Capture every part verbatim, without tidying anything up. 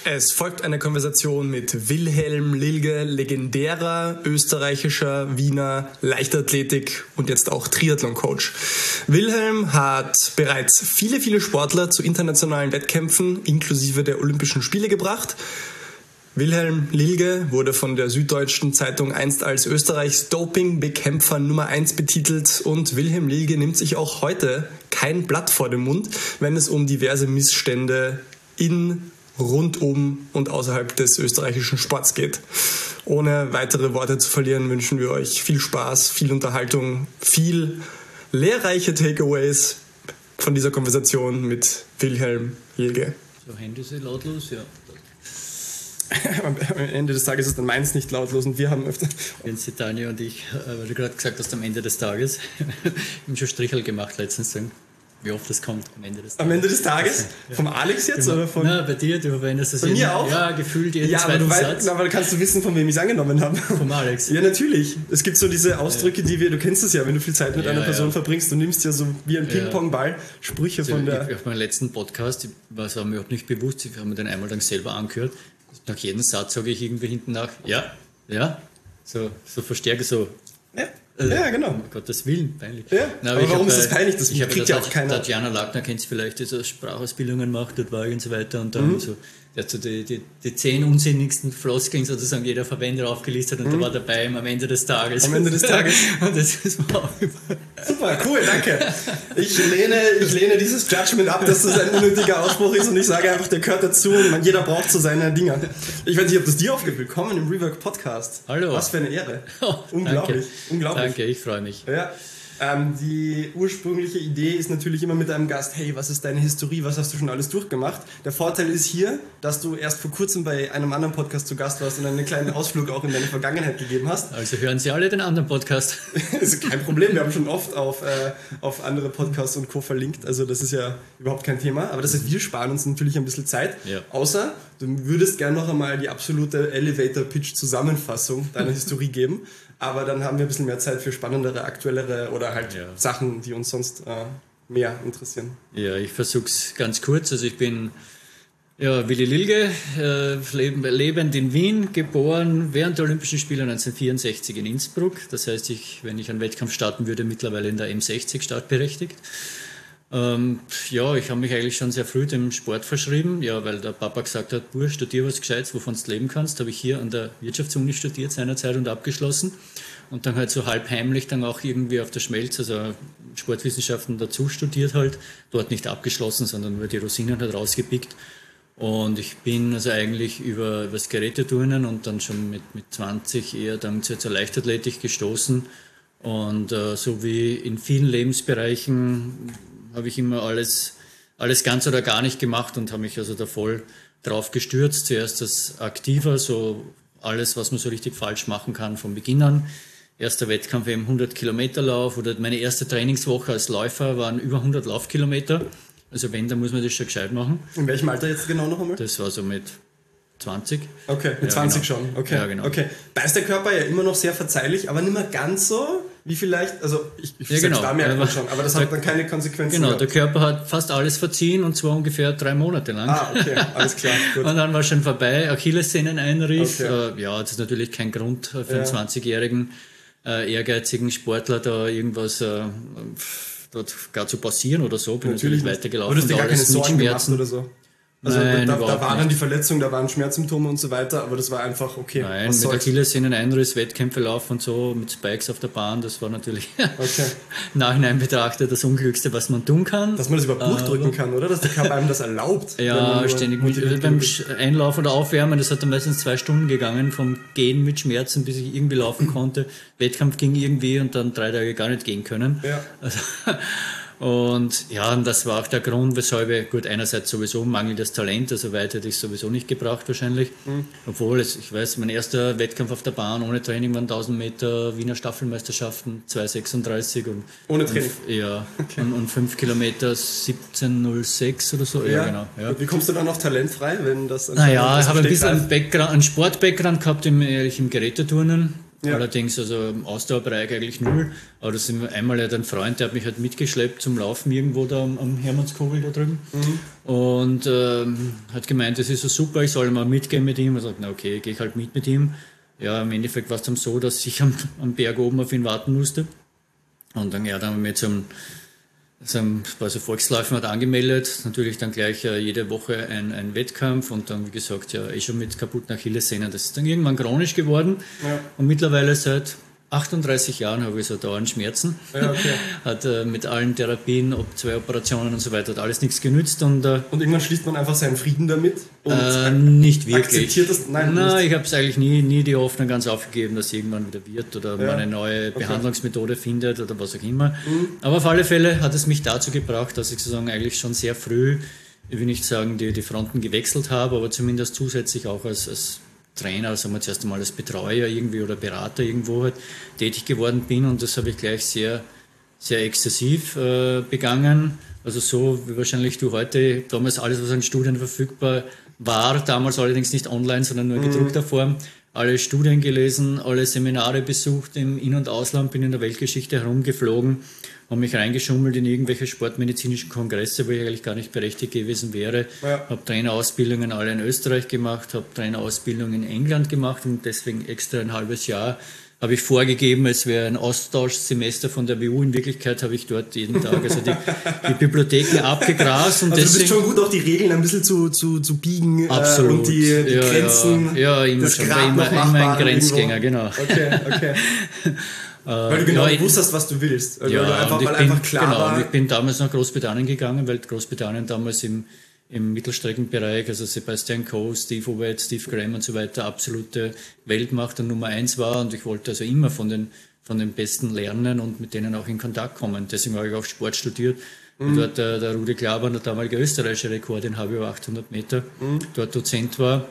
Es folgt eine Konversation mit Wilhelm Lilge, legendärer österreichischer Wiener Leichtathletik und jetzt auch Triathlon-Coach. Wilhelm hat bereits viele, viele Sportler zu internationalen Wettkämpfen inklusive der Olympischen Spiele gebracht. Wilhelm Lilge wurde von der Süddeutschen Zeitung einst als Österreichs Doping-Bekämpfer Nummer eins betitelt und Wilhelm Lilge nimmt sich auch heute kein Blatt vor den Mund, wenn es um diverse Missstände in, rund um und außerhalb des österreichischen Sports geht. Ohne weitere Worte zu verlieren, wünschen wir euch viel Spaß, viel Unterhaltung, viel lehrreiche Takeaways von dieser Konversation mit Wilhelm Lilge. So, Hände sind lautlos, ja. Am Ende des Tages ist dann meins nicht lautlos und wir haben öfter... Jens, Tanja und ich, weil du gerade gesagt hast, am Ende des Tages, wir haben schon Strichel gemacht letztens, wie oft das kommt am Ende des Tages. Am Ende des Tages? Also, ja. Vom Alex jetzt? Genau. Oder von Nein, bei dir, du verwendest das bei mir auch? Ja, gefühlt jeden ja, zweiten aber du Satz. Weißt, aber kannst du wissen, von wem ich es angenommen habe? Vom Alex. Ja, natürlich. Es gibt so diese Ausdrücke, die wir, du kennst es ja, wenn du viel Zeit mit ja, einer Person ja. verbringst, du nimmst ja so wie ein Ping-Pong-Ball Sprüche also von der... Ich, auf meinem letzten Podcast, das war mir überhaupt nicht bewusst, ich habe mir den einmal dann selber angehört, nach jedem Satz sage ich irgendwie hinten nach, ja, ja, so, so verstärke so. Ja, äh, ja genau. Um Gottes Willen, peinlich. Ja, Nein, aber, aber warum hab, ist das peinlich? Das ich kriegt ja auch keiner. Tatjana Lackner kennt es vielleicht, die so Sprachausbildungen macht, dort war ich und so weiter und dann mhm. so, der hat so die, die, die zehn unsinnigsten Floskeln sozusagen jeder Verwender aufgelistet und mhm. da war dabei am Ende des Tages. Am Ende des Tages. Und das ist auch super, cool, danke. Ich lehne, ich lehne dieses Judgment ab, dass das ein unnötiger Ausspruch ist und ich sage einfach, der gehört dazu und man, jeder braucht so seine Dinger. Ich weiß nicht, ob das dir aufgeht. Willkommen im Rework Podcast. Hallo. Was für eine Ehre. Oh, unglaublich, danke. unglaublich. Danke, ich freue mich. Ja. Ähm, die ursprüngliche Idee ist natürlich immer mit einem Gast, hey, was ist deine Historie, was hast du schon alles durchgemacht? Der Vorteil ist hier, dass du erst vor kurzem bei einem anderen Podcast zu Gast warst und einen kleinen Ausflug auch in deine Vergangenheit gegeben hast. Also hören Sie alle den anderen Podcast. Das ist kein Problem, wir haben schon oft auf, äh, auf andere Podcasts und Co. verlinkt, also das ist ja überhaupt kein Thema. Aber das heißt, wir sparen uns natürlich ein bisschen Zeit, ja. Außer du würdest gerne noch einmal die absolute Elevator-Pitch-Zusammenfassung deiner Historie geben. Aber dann haben wir ein bisschen mehr Zeit für spannendere, aktuellere oder halt ja. Sachen, die uns sonst äh, mehr interessieren. Ja, ich versuche es ganz kurz. Also ich bin ja, Willi Lilge, äh, lebend in Wien, geboren während der Olympischen Spiele neunzehnhundertvierundsechzig in Innsbruck. Das heißt, ich, wenn ich einen Wettkampf starten würde, mittlerweile in der M sechzig startberechtigt. Ähm, ja, ich habe mich eigentlich schon sehr früh dem Sport verschrieben, ja, weil der Papa gesagt hat, Bursch, studier was Gescheites, wovon du leben kannst. Habe ich hier an der Wirtschaftsuni studiert seinerzeit und abgeschlossen und dann halt so halb heimlich dann auch irgendwie auf der Schmelz, also Sportwissenschaften dazu studiert halt, dort nicht abgeschlossen, sondern nur die Rosinen halt rausgepickt. Und ich bin also eigentlich über, über das Geräteturnen und dann schon mit, mit zwanzig eher dann zur, zur Leichtathletik gestoßen und äh, so wie in vielen Lebensbereichen habe ich immer alles, alles ganz oder gar nicht gemacht und habe mich also da voll drauf gestürzt. Zuerst als Aktiver, so alles, was man so richtig falsch machen kann von Beginn an. Erster Wettkampf eben hundert Kilometer Lauf oder meine erste Trainingswoche als Läufer waren über hundert Laufkilometer. Also wenn, dann muss man das schon gescheit machen. In welchem Alter jetzt genau noch einmal? Das war so mit zwanzig. Okay, mit ja, zwanzig genau. schon. Okay. Ja, genau. Okay. Da ist der Körper ja immer noch sehr verzeihlich, aber nicht mehr ganz so, wie vielleicht, also ich, ich ja, genau. da merkt man schon, aber das hat dann keine Konsequenzen. Genau, gehabt. Der Körper hat fast alles verziehen und zwar ungefähr drei Monate lang. Ah, okay, alles klar. Gut. Und dann war schon vorbei, Achillessehneneinriss. Okay. Äh, ja, das ist natürlich kein Grund für ja. einen zwanzigjährigen äh, ehrgeizigen Sportler da irgendwas äh, dort gar zu passieren oder so. Bin natürlich, natürlich weitergelaufen. Würdest du gar keine Sorgen gemacht oder so? Also Nein, da, da war dann nicht. die Verletzung, da waren Schmerzsymptome und so weiter, aber das war einfach okay. Nein, mit Achillessehneneinriss, Wettkämpfe laufen und so, mit Spikes auf der Bahn, das war natürlich okay. Nachhinein betrachtet das Unglückste, was man tun kann. Dass man das überhaupt durchdrücken uh, kann, oder? Dass der Körper einem das erlaubt. Ja, ständig mit, beim Einlaufen oder Aufwärmen, das hat dann meistens zwei Stunden gegangen, vom Gehen mit Schmerzen, bis ich irgendwie laufen konnte. Wettkampf ging irgendwie und dann drei Tage gar nicht gehen können. Ja. Also, und ja, und das war auch der Grund, weshalb ich, gut, einerseits sowieso mangelndes Talent, also weit hätte ich es sowieso nicht gebraucht wahrscheinlich. Mhm. Obwohl, es, ich weiß, mein erster Wettkampf auf der Bahn ohne Training waren tausend Meter Wiener Staffelmeisterschaften, zwei sechsunddreißig und ohne Training? Und, ja, okay. und, und fünf Kilometer siebzehn null sechs oder so. Ja, ja genau. Ja. Wie kommst du dann noch talentfrei, wenn das... Naja, ich habe ein bisschen einen, einen Sport-Background gehabt im, im Geräteturnen. Ja. Allerdings, also im Ausdauerbereich eigentlich null. Aber das sind einmal halt ein Freund, der hat mich halt mitgeschleppt zum Laufen irgendwo da am, am Hermannskogel da drüben. Mhm. Und ähm, hat gemeint, das ist so super, ich soll mal mitgehen mit ihm. Er sagt, na okay, gehe ich halt mit mit ihm. Ja, im Endeffekt war es dann so, dass ich am, am Berg oben auf ihn warten musste. Und dann, ja, dann haben wir zum also Volksläufen hat angemeldet, natürlich dann gleich äh, jede Woche ein, ein Wettkampf und dann, wie gesagt, ja, eh schon mit kaputten Achillessehnen. Das ist dann irgendwann chronisch geworden ja. Und mittlerweile seit achtunddreißig Jahren habe ich so dauernd Schmerzen. Ja, okay. Hat äh, mit allen Therapien, ob zwei Operationen und so weiter, hat alles nichts genützt. Und, äh, und irgendwann schließt man einfach seinen Frieden damit? Und äh, nicht wirklich. Akzeptiert das? Nein, Nein nicht. Ich habe es eigentlich nie, nie die Hoffnung ganz aufgegeben, dass irgendwann wieder wird oder ja. man eine neue okay. Behandlungsmethode findet oder was auch immer. Mhm. Aber auf alle Fälle hat es mich dazu gebracht, dass ich sozusagen eigentlich schon sehr früh, ich will nicht sagen, die, die Fronten gewechselt habe, aber zumindest zusätzlich auch als, als Trainer, sagen wir zuerst einmal als Betreuer irgendwie oder Berater irgendwo halt tätig geworden bin und das habe ich gleich sehr, sehr exzessiv äh, begangen. Also so wie wahrscheinlich du heute, damals alles, was an Studien verfügbar war, damals allerdings nicht online, sondern nur in gedruckter Form, alle Studien gelesen, alle Seminare besucht im In- und Ausland, bin in der Weltgeschichte herumgeflogen, habe mich reingeschummelt in irgendwelche sportmedizinischen Kongresse, wo ich eigentlich gar nicht berechtigt gewesen wäre. Ja. Habe Trainerausbildungen alle in Österreich gemacht, habe Trainerausbildungen in England gemacht und deswegen extra ein halbes Jahr habe ich vorgegeben, es wäre ein Austauschsemester von der W U. In Wirklichkeit habe ich dort jeden Tag also die, die Bibliotheken abgegrast. Und also du bist schon gut, auch die Regeln ein bisschen zu, zu, zu biegen. Absolut. Äh, und die, die ja, Grenzen. Ja, ja immer schon. War immer, immer ein Grenzgänger, irgendwo. Genau. Okay, okay. Weil du genau ja, gewusst hast, was du willst. Also ja, weil du einfach, und ich weil bin, einfach klar genau, war. ich bin damals nach Großbritannien gegangen, weil Großbritannien damals im, im Mittelstreckenbereich, also Sebastian Coe, Steve Ovett, Steve Graham und so weiter, absolute Weltmacht und Nummer eins war und ich wollte also immer von den, von den Besten lernen und mit denen auch in Kontakt kommen. Deswegen habe ich auch Sport studiert. Mhm. Dort der, der Rudi Klaban, der damalige österreichische Rekord in H B über achthundert Meter, mhm. dort Dozent war.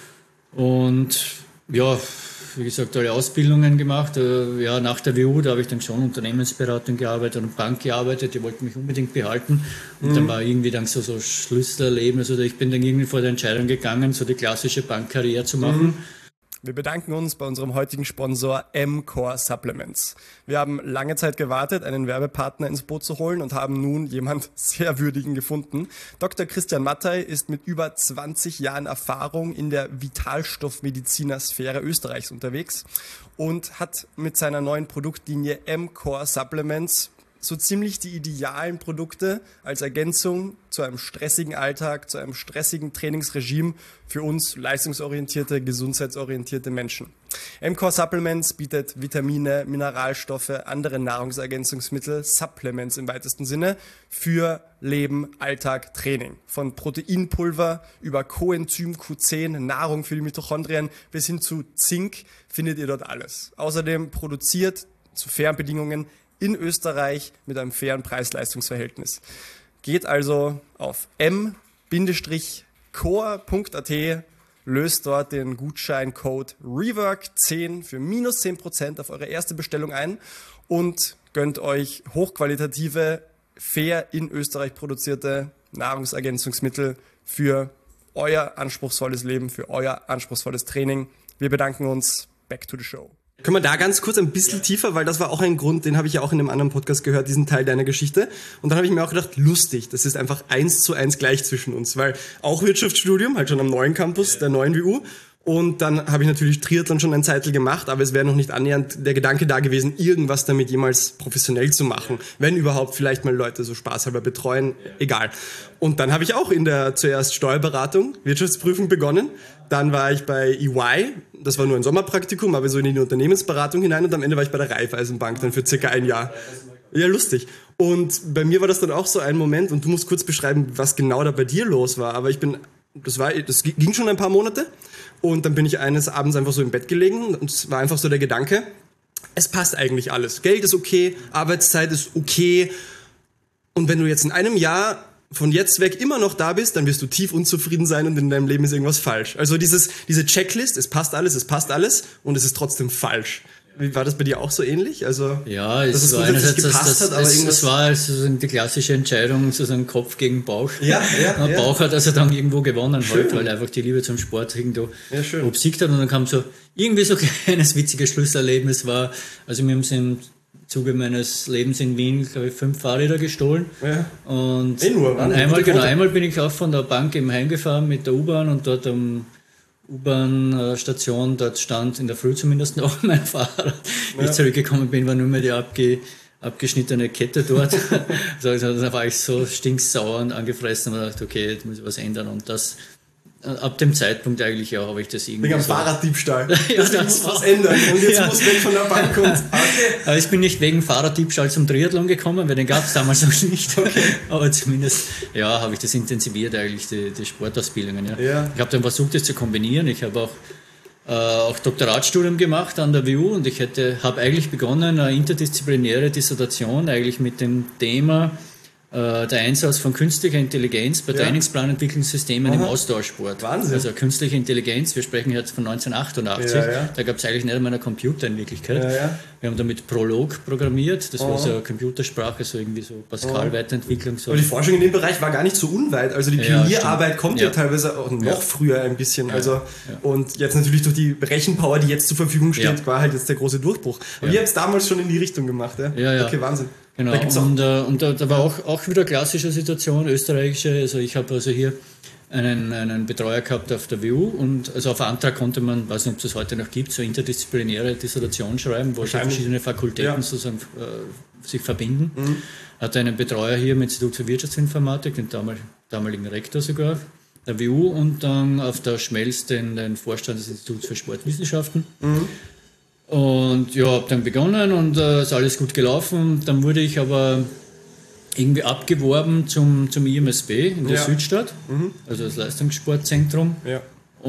Und ja, wie gesagt, alle Ausbildungen gemacht. Ja, nach der W U, da habe ich dann schon Unternehmensberatung gearbeitet und Bank gearbeitet. Die wollten mich unbedingt behalten. Und mhm. dann war irgendwie dann so, so Schlüsselerlebnis. Also ich bin dann irgendwie vor der Entscheidung gegangen, so die klassische Bankkarriere zu machen. Mhm. Wir bedanken uns bei unserem heutigen Sponsor M-Core Supplements. Wir haben lange Zeit gewartet, einen Werbepartner ins Boot zu holen und haben nun jemand sehr würdigen gefunden. Doktor Christian Mattei ist mit über zwanzig Jahren Erfahrung in der Vitalstoffmediziner-Sphäre Österreichs unterwegs und hat mit seiner neuen Produktlinie M-Core Supplements so ziemlich die idealen Produkte als Ergänzung zu einem stressigen Alltag, zu einem stressigen Trainingsregime für uns leistungsorientierte, gesundheitsorientierte Menschen. M-Core Supplements bietet Vitamine, Mineralstoffe, andere Nahrungsergänzungsmittel, Supplements im weitesten Sinne für Leben, Alltag, Training. Von Proteinpulver über Coenzym Q zehn, Nahrung für die Mitochondrien bis hin zu Zink findet ihr dort alles. Außerdem produziert zu fairen Bedingungen in Österreich mit einem fairen Preis-Leistungs-Verhältnis. Geht also auf m core punkt a t, löst dort den Gutscheincode rework zehn für minus zehn Prozent auf eure erste Bestellung ein und gönnt euch hochqualitative, fair in Österreich produzierte Nahrungsergänzungsmittel für euer anspruchsvolles Leben, für euer anspruchsvolles Training. Wir bedanken uns. Back to the show. Können wir da ganz kurz ein bisschen tiefer, weil das war auch ein Grund, den habe ich ja auch in einem anderen Podcast gehört, diesen Teil deiner Geschichte. Und dann habe ich mir auch gedacht, lustig, das ist einfach eins zu eins gleich zwischen uns, weil auch Wirtschaftsstudium, halt schon am neuen Campus, der neuen W U. Und dann habe ich natürlich Triathlon schon ein Zeitl gemacht, aber es wäre noch nicht annähernd der Gedanke da gewesen, irgendwas damit jemals professionell zu machen. Wenn überhaupt vielleicht mal Leute so spaßhalber betreuen, egal. Und dann habe ich auch in der zuerst Steuerberatung, Wirtschaftsprüfung begonnen. Dann war ich bei E Y, das war nur ein Sommerpraktikum, aber so in die Unternehmensberatung hinein und am Ende war ich bei der Raiffeisenbank dann für circa ein Jahr. Ja, lustig. Und bei mir war das dann auch so ein Moment und du musst kurz beschreiben, was genau da bei dir los war. Aber ich bin, das war, das ging schon ein paar Monate und dann bin ich eines Abends einfach so im Bett gelegen und es war einfach so der Gedanke, es passt eigentlich alles. Geld ist okay, Arbeitszeit ist okay und wenn du jetzt in einem Jahr von jetzt weg immer noch da bist, dann wirst du tief unzufrieden sein und in deinem Leben ist irgendwas falsch. Also dieses, diese Checklist, es passt alles, es passt alles und es ist trotzdem falsch. Wie war das bei dir auch so ähnlich? Also, ja, es es war einerseits, dass das, hat, aber es, es war sozusagen die klassische Entscheidung, sozusagen Kopf gegen Bauch. Ja, ja, ja. Bauch hat also dann irgendwo gewonnen, halt, weil einfach die Liebe zum Sport irgendwo ja, obsiegt hat. Und dann kam so irgendwie so ein kleines witziges Schlusserlebnis war, also wir haben es im Zuge meines Lebens in Wien, glaube ich, fünf Fahrräder gestohlen. Ja. Und, eh nur, und einmal, genau, einmal bin ich auch von der Bank eben heimgefahren mit der U-Bahn und dort am U-Bahn-Station, dort stand in der Früh zumindest noch mein Fahrrad. Wie ja. ich zurückgekommen bin, war nur mehr die abge, abgeschnittene Kette dort. Also da war ich so stinksauer und angefressen und dachte, okay, jetzt muss ich was ändern. Und das, ab dem Zeitpunkt eigentlich ja, habe ich das irgendwie. Wegen so am Fahrraddiebstahl. ja, das muss was ändern. Und jetzt ja. muss weg von der Bank und. Okay. Aber ich bin nicht wegen Fahrraddiebstahl zum Triathlon gekommen, weil den gab es damals noch nicht. Okay. Aber zumindest, ja, habe ich das intensiviert eigentlich, die, die Sportausbildungen. Ja. Ja. Ich habe dann versucht, das zu kombinieren. Ich habe auch, äh, auch Doktoratsstudium gemacht an der W U und ich hätte, habe eigentlich begonnen, eine interdisziplinäre Dissertation eigentlich mit dem Thema der Einsatz von künstlicher Intelligenz bei ja. Trainingsplanentwicklungssystemen im Austauschsport. Wahnsinn. Also künstliche Intelligenz, wir sprechen jetzt von neunzehnhundertachtundachtzig, ja, ja. da gab es eigentlich nicht einmal einen Computer in Wirklichkeit. Ja, ja. Wir haben damit Prolog programmiert, das oh. war so eine Computersprache, so irgendwie so Pascal-Weiterentwicklung. So. Aber die Forschung in dem Bereich war gar nicht so unweit, also die Pionierarbeit ja, kommt ja. ja teilweise auch noch ja. früher ein bisschen. Also ja. Und jetzt natürlich durch die Rechenpower, die jetzt zur Verfügung steht, ja. war halt jetzt der große Durchbruch. Aber ja. ihr habt es damals schon in die Richtung gemacht, ja? Ja, ja. Okay, Wahnsinn. Genau, und, äh, und da, da war auch, auch wieder klassische Situation, österreichische, also ich habe also hier einen, einen Betreuer gehabt auf der W U und also auf Antrag konnte man, weiß nicht, ob es das heute noch gibt, so interdisziplinäre Dissertation schreiben, wo verschiedene Fakultäten ja. sozusagen äh, sich verbinden. Mhm. Hatte einen Betreuer hier im Institut für Wirtschaftsinformatik, den damal, damaligen Rektor sogar, der W U und dann auf der Schmelz den, den Vorstand des Instituts für Sportwissenschaften. Mhm. Und ja, habe dann begonnen und äh, ist alles gut gelaufen. Dann wurde ich aber irgendwie abgeworben zum, zum I M S B in der ja. Südstadt, mhm. also das Leistungssportzentrum. Ja.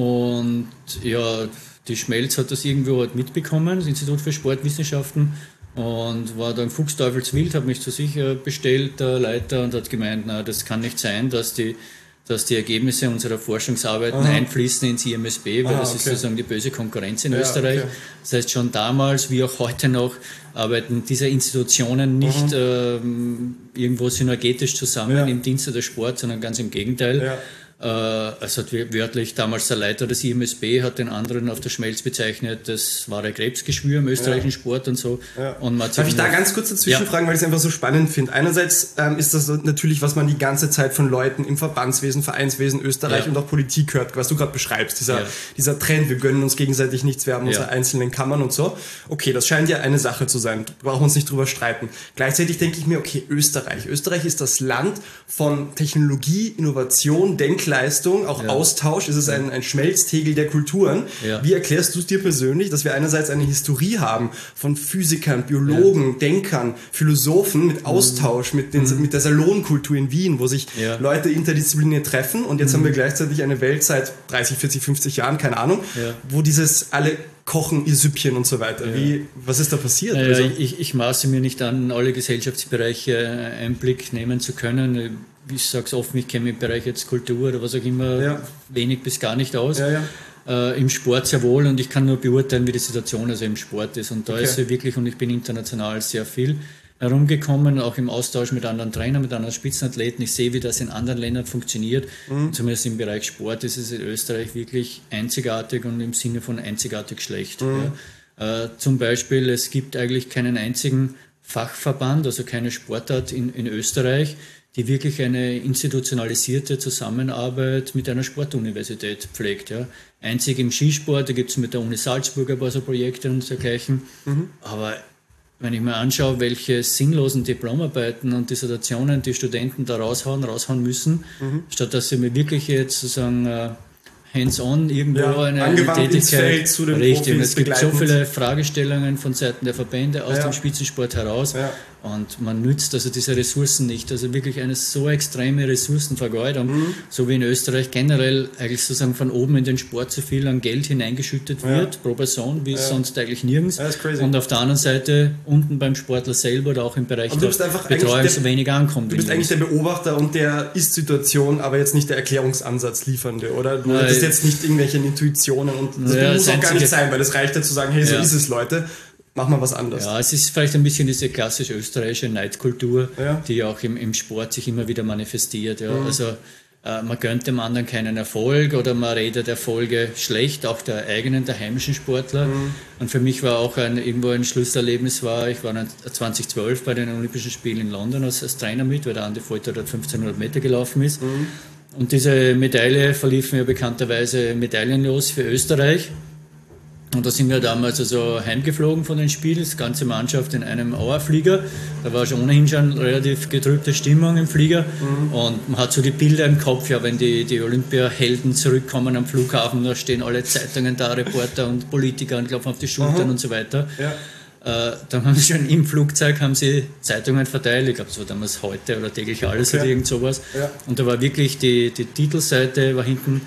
Und ja, die Schmelz hat das irgendwo halt mitbekommen, das Institut für Sportwissenschaften, und war dann fuchsteufelswild, hat mich zu sich bestellt, der Leiter, und hat gemeint, na, das kann nicht sein, dass die dass die Ergebnisse unserer Forschungsarbeiten Aha. einfließen ins I M S B, weil Aha, das ist okay. sozusagen die böse Konkurrenz in ja, Österreich. Okay. Das heißt, schon damals wie auch heute noch arbeiten diese Institutionen nicht ähm, irgendwo synergetisch zusammen ja. im Dienste des Sports, sondern ganz im Gegenteil. Ja. Äh, es hat wörtlich damals der Leiter des I M S B hat den anderen auf der Schmelz bezeichnet, das wahre Krebsgeschwür im österreichischen ja. Sport und so. Ja. Und Darf ich da ganz kurz dazwischen ja. fragen, weil ich es einfach so spannend finde. Einerseits ähm, ist das natürlich, was man die ganze Zeit von Leuten im Verbandswesen, Vereinswesen, Österreich ja. und auch Politik hört, was du gerade beschreibst, dieser, ja. dieser Trend, wir gönnen uns gegenseitig nichts, wir haben ja. unsere einzelnen Kammern und so. Okay, das scheint ja eine Sache zu sein, brauchen wir uns nicht drüber streiten. Gleichzeitig denke ich mir, okay, Österreich. Österreich ist das Land von Technologie, Innovation, Denkleistung, Leistung, auch ja. Austausch, es ist ein, ein Schmelztegel der Kulturen. Ja. Wie erklärst du es dir persönlich, dass wir einerseits eine Historie haben von Physikern, Biologen, ja. Denkern, Philosophen mit Austausch, mit, den, mhm. mit der Salonkultur in Wien, wo sich ja. Leute interdisziplinär treffen, und jetzt mhm. haben wir gleichzeitig eine Welt seit dreißig, vierzig, fünfzig Jahren, keine Ahnung, ja. wo dieses alle kochen ihr Süppchen und so weiter. Ja. Wie, was ist da passiert? Ja, also, ich, ich maße mir nicht an, alle Gesellschaftsbereiche Einblick nehmen zu können. Ich sage es offen, ich kenne mich im Bereich jetzt Kultur oder was auch immer ja. wenig bis gar nicht aus. Ja, ja. Äh, Im Sport sehr wohl, und ich kann nur beurteilen, wie die Situation also im Sport ist. Und da okay. ist ja wirklich, und ich bin international sehr viel herumgekommen, auch im Austausch mit anderen Trainern, mit anderen Spitzenathleten. Ich sehe, wie das in anderen Ländern funktioniert. Mhm. Zumindest im Bereich Sport ist es in Österreich wirklich einzigartig und im Sinne von einzigartig schlecht. Mhm. Ja. Äh, zum Beispiel, es gibt eigentlich keinen einzigen Fachverband, also keine Sportart in, in Österreich, die wirklich eine institutionalisierte Zusammenarbeit mit einer Sportuniversität pflegt. Ja. Einzig im Skisport, da gibt es mit der Uni Salzburg ein paar so Projekte und dergleichen. Mhm. Aber wenn ich mir anschaue, welche sinnlosen Diplomarbeiten und Dissertationen die Studenten da raushauen, raushauen müssen, mhm. statt dass sie mir wirklich jetzt sozusagen uh, hands-on irgendwo ja, eine, eine Tätigkeit zu den richtig. Und es gibt so viele Fragestellungen von Seiten der Verbände aus ja. dem Spitzensport heraus. Ja. Und man nützt also diese Ressourcen nicht. Also wirklich eine so extreme Ressourcenvergeudung, mhm. so wie in Österreich generell eigentlich sozusagen von oben in den Sport so viel an Geld hineingeschüttet wird, ja. pro Person, wie ja. sonst eigentlich nirgends. Ja, und auf der anderen Seite unten beim Sportler selber oder auch im Bereich der Betreuung der, so wenig ankommt. Du bist eigentlich der Beobachter und der Ist-Situation, aber jetzt nicht der Erklärungsansatz liefernde, oder? Du Nein. hättest jetzt nicht irgendwelche Intuitionen, und das ja, muss auch gar nicht sein, weil es reicht ja zu sagen, hey, so ja. ist es, Leute. mach mal was anderes. Ja, es ist vielleicht ein bisschen diese klassische österreichische Neidkultur, ja. die auch im, im Sport sich immer wieder manifestiert. Ja. Mhm. Also äh, man gönnt dem anderen keinen Erfolg oder man redet Erfolge schlecht, auch der eigenen, der heimischen Sportler. Mhm. Und für mich war auch ein, irgendwo ein Schlüsselerlebnis, war, ich war zwanzig zwölf bei den Olympischen Spielen in London als, als Trainer mit, weil der Andi Folter dort fünfzehnhundert Meter gelaufen ist. Mhm. Und diese Medaille verlief mir bekannterweise medaillenlos für Österreich. Und da sind wir damals also heimgeflogen von den Spielen, die ganze Mannschaft in einem Auerflieger. Da war schon ohnehin schon relativ getrübte Stimmung im Flieger. Mhm. Und man hat so die Bilder im Kopf, ja, wenn die, die Olympiahelden zurückkommen am Flughafen, da stehen alle Zeitungen da, Reporter und Politiker und klopfen auf die Schultern mhm. und so weiter. Ja. Äh, dann haben sie schon im Flugzeug haben sie Zeitungen verteilt, ich glaube, es war damals Heute oder täglich alles okay. oder irgend sowas. Ja. Und da war wirklich die, die Titelseite, war hinten,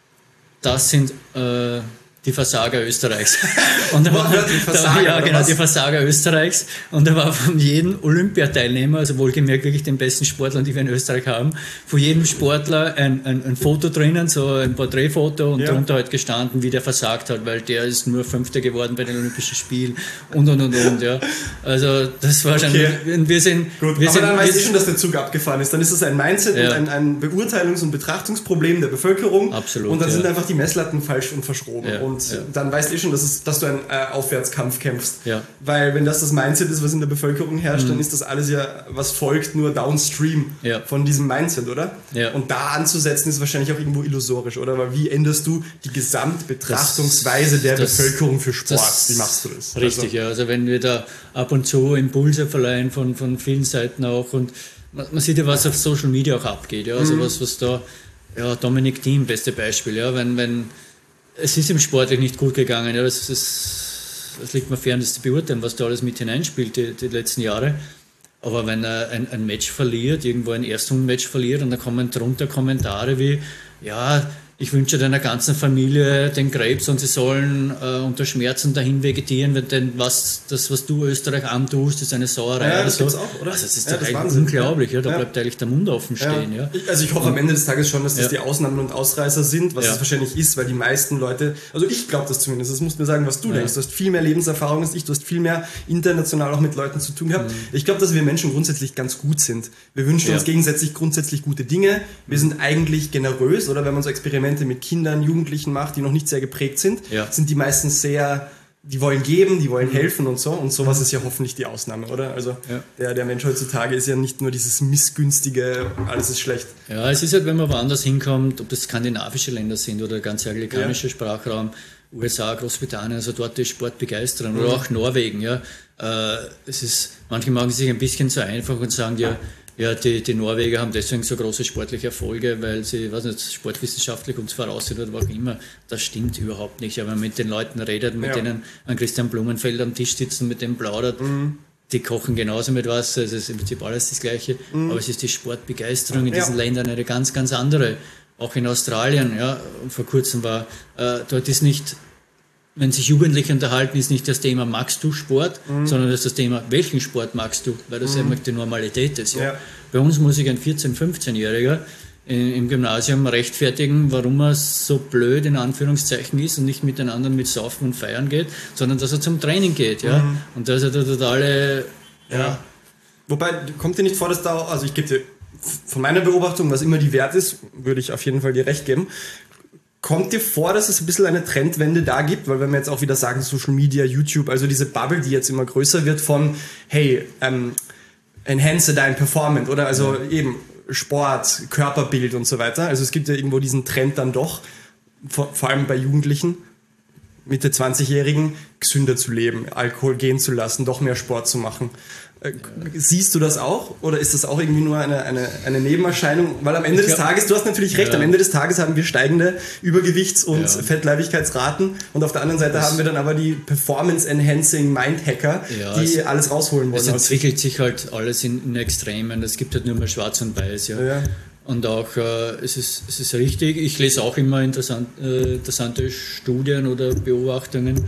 das sind äh, die Versager Österreichs. Und da war, die Versager, da, ja, genau, was? die Versager Österreichs. Und da war von jedem Olympiateilnehmer, also wohlgemerkt wirklich den besten Sportlern, die wir in Österreich haben, von jedem Sportler ein, ein, ein Foto drinnen, so ein Porträtfoto und ja. darunter halt gestanden, wie der versagt hat, weil der ist nur Fünfter geworden bei den Olympischen Spielen und und und und. Ja. Also das war schon, okay. wir sind... Gut, wir aber sind, dann weißt du schon, dass der Zug abgefahren ist. Dann ist das ein Mindset ja. und ein, ein Beurteilungs- und Betrachtungsproblem der Bevölkerung. Absolut, und dann ja. sind einfach die Messlatten falsch und verschroben. Ja. Und ja. dann weißt du schon, dass, es, dass du einen äh, Aufwärtskampf kämpfst. Ja. Weil wenn das das Mindset ist, was in der Bevölkerung herrscht, mhm. dann ist das alles ja, was folgt, nur downstream ja. von diesem Mindset, oder? Ja. Und da anzusetzen ist wahrscheinlich auch irgendwo illusorisch, oder? Weil wie änderst du die Gesamtbetrachtungsweise der das, Bevölkerung für Sport? Das, wie machst du das? Richtig, also, ja. Also wenn wir da ab und zu Impulse verleihen von, von vielen Seiten auch und man, man sieht ja, was auf Social Media auch abgeht. Ja? Also mhm. was, was da, ja, Dominik Thiem, beste Beispiel, ja, wenn, wenn es ist im Sport nicht gut gegangen. Ja, das, das, das liegt mir fern, das zu beurteilen, was da alles mit hineinspielt, die, die letzten Jahre. Aber wenn er ein, ein Match verliert, irgendwo ein Erstrundenmatch verliert und dann kommen drunter Kommentare wie, ja, ich wünsche deiner ganzen Familie den Krebs und sie sollen äh, unter Schmerzen dahin vegetieren, denn was, das, was du Österreich antust, ist eine Sauerei. Ja, das so. gibt's auch, oder? Also das ist ja, das das unglaublich, ja. Da ja. bleibt eigentlich der Mund offen stehen. Ja. Ja. Also ich hoffe und, am Ende des Tages schon, dass das ja. die Ausnahmen und Ausreißer sind, was ja. es wahrscheinlich ist, weil die meisten Leute, also ich glaube das zumindest, das musst du mir sagen, was du ja. denkst. Du hast viel mehr Lebenserfahrung als ich, du hast viel mehr international auch mit Leuten zu tun gehabt. Mhm. Ich glaube, dass wir Menschen grundsätzlich ganz gut sind. Wir wünschen ja. uns gegenseitig grundsätzlich gute Dinge. Wir sind eigentlich generös, oder wenn man so Experimente mit Kindern, Jugendlichen macht, die noch nicht sehr geprägt sind, ja. sind die meistens sehr, die wollen geben, die wollen helfen und so. Und sowas ist ja hoffentlich die Ausnahme, oder? Also ja. der, der Mensch heutzutage ist ja nicht nur dieses missgünstige, alles ist schlecht. Ja, es ist halt, wenn man woanders hinkommt, ob das skandinavische Länder sind oder ganz anglikanischer ja. Sprachraum, U S A, Großbritannien, also dort ist Sport begeistern. Mhm. Oder auch Norwegen, ja. Äh, es ist, manche machen sich ein bisschen zu einfach und sagen, ja, Ja, die, die Norweger haben deswegen so große sportliche Erfolge, weil sie, weiß nicht, sportwissenschaftlich uns voraus sind oder was auch immer. Das stimmt überhaupt nicht. Ja, wenn man mit den Leuten redet, mit ja. denen an Christian Blumenfeld am Tisch sitzen, mit dem plaudert, mhm. die kochen genauso mit Wasser, es ist im Prinzip alles das Gleiche. Mhm. Aber es ist die Sportbegeisterung in ja. diesen Ländern eine ganz, ganz andere. Auch in Australien, ja, vor kurzem war, äh, dort ist nicht, wenn sich Jugendliche unterhalten, ist nicht das Thema, magst du Sport, mhm. sondern das ist das Thema, welchen Sport magst du, weil das mhm. ja die Normalität ist. Ja. Ja. Bei uns muss sich ein vierzehn-, fünfzehnjähriger im Gymnasium rechtfertigen, warum er so blöd in Anführungszeichen ist und nicht mit den anderen mit Saufen und Feiern geht, sondern dass er zum Training geht. Ja. Mhm. Und da ist er der totale... Ja. Ja. Wobei, kommt dir nicht vor, dass da, also ich gebe dir von meiner Beobachtung, was immer die wert ist, würde ich auf jeden Fall dir recht geben. Kommt dir vor, dass es ein bisschen eine Trendwende da gibt? Weil wenn wir jetzt auch wieder sagen, Social Media, YouTube, also diese Bubble, die jetzt immer größer wird von, hey, ähm, enhance dein Performance oder also ja. eben Sport, Körperbild und so weiter. Also es gibt ja irgendwo diesen Trend dann doch, vor, vor allem bei Jugendlichen, Mitte zwanzigjährigen, gesünder zu leben, Alkohol gehen zu lassen, doch mehr Sport zu machen. Siehst du das auch? Oder ist das auch irgendwie nur eine, eine, eine Nebenerscheinung? Weil am Ende des Tages, du hast natürlich recht, ja. am Ende des Tages haben wir steigende Übergewichts- und ja. Fettleibigkeitsraten und auf der anderen Seite das haben wir dann aber die Performance-Enhancing Mind-Hacker, ja, die es, alles rausholen wollen. Es entwickelt sich halt alles in, in Extremen. Es gibt halt nur mehr Schwarz und Weiß. Ja. Ja. Und auch, äh, es, ist, es ist richtig, ich lese auch immer interessant, äh, interessante Studien oder Beobachtungen,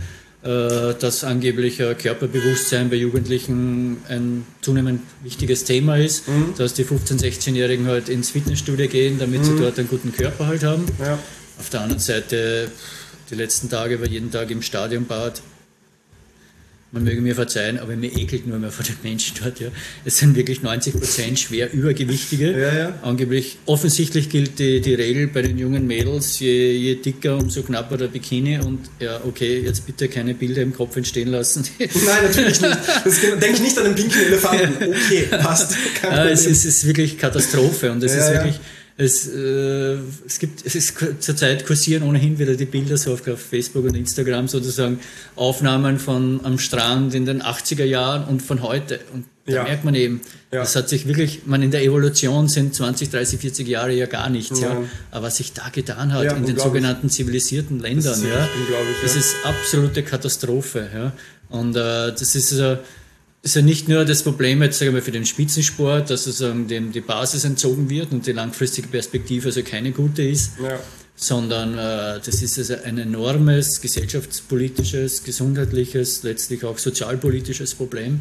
dass angeblich Körperbewusstsein bei Jugendlichen ein zunehmend wichtiges Thema ist, mhm. dass die fünfzehn-, sechzehnjährigen halt ins Fitnessstudio gehen, damit mhm. sie dort einen guten Körper halt haben. Ja. Auf der anderen Seite, die letzten Tage war jeden Tag im Stadionbad. man möge mir verzeihen, aber mir ekelt nur mehr vor den Menschen dort. Ja. Es sind wirklich neunzig Prozent schwer Übergewichtige. Ja, ja. Angeblich, offensichtlich gilt die, die Regel bei den jungen Mädels, je, je dicker, umso knapper der Bikini. Und ja, okay, jetzt bitte keine Bilder im Kopf entstehen lassen. Nein, natürlich nicht. Das denke ich nicht an den pinken Elefanten. Okay, passt. Ja, es, ist, es ist wirklich Katastrophe. Und es ja, ist ja. wirklich... Es, äh, es gibt, es ist zurzeit kursieren ohnehin wieder die Bilder so auf, auf Facebook und Instagram sozusagen Aufnahmen von am Strand in den achtziger Jahren und von heute. Und da ja. merkt man eben, ja. das hat sich wirklich, man in der Evolution sind zwanzig, dreißig, vierzig Jahre ja gar nichts, ja. ja. Aber was sich da getan hat ja, in den sogenannten zivilisierten Ländern, das ist, ja, das ja. ist absolute Katastrophe. Ja. Und äh, das ist äh, ist ja nicht nur das Problem jetzt, sagen wir, für den Spitzensport, dass sozusagen dem die Basis entzogen wird und die langfristige Perspektive also keine gute ist, ja. sondern äh, das ist also ein enormes gesellschaftspolitisches, gesundheitliches, letztlich auch sozialpolitisches Problem.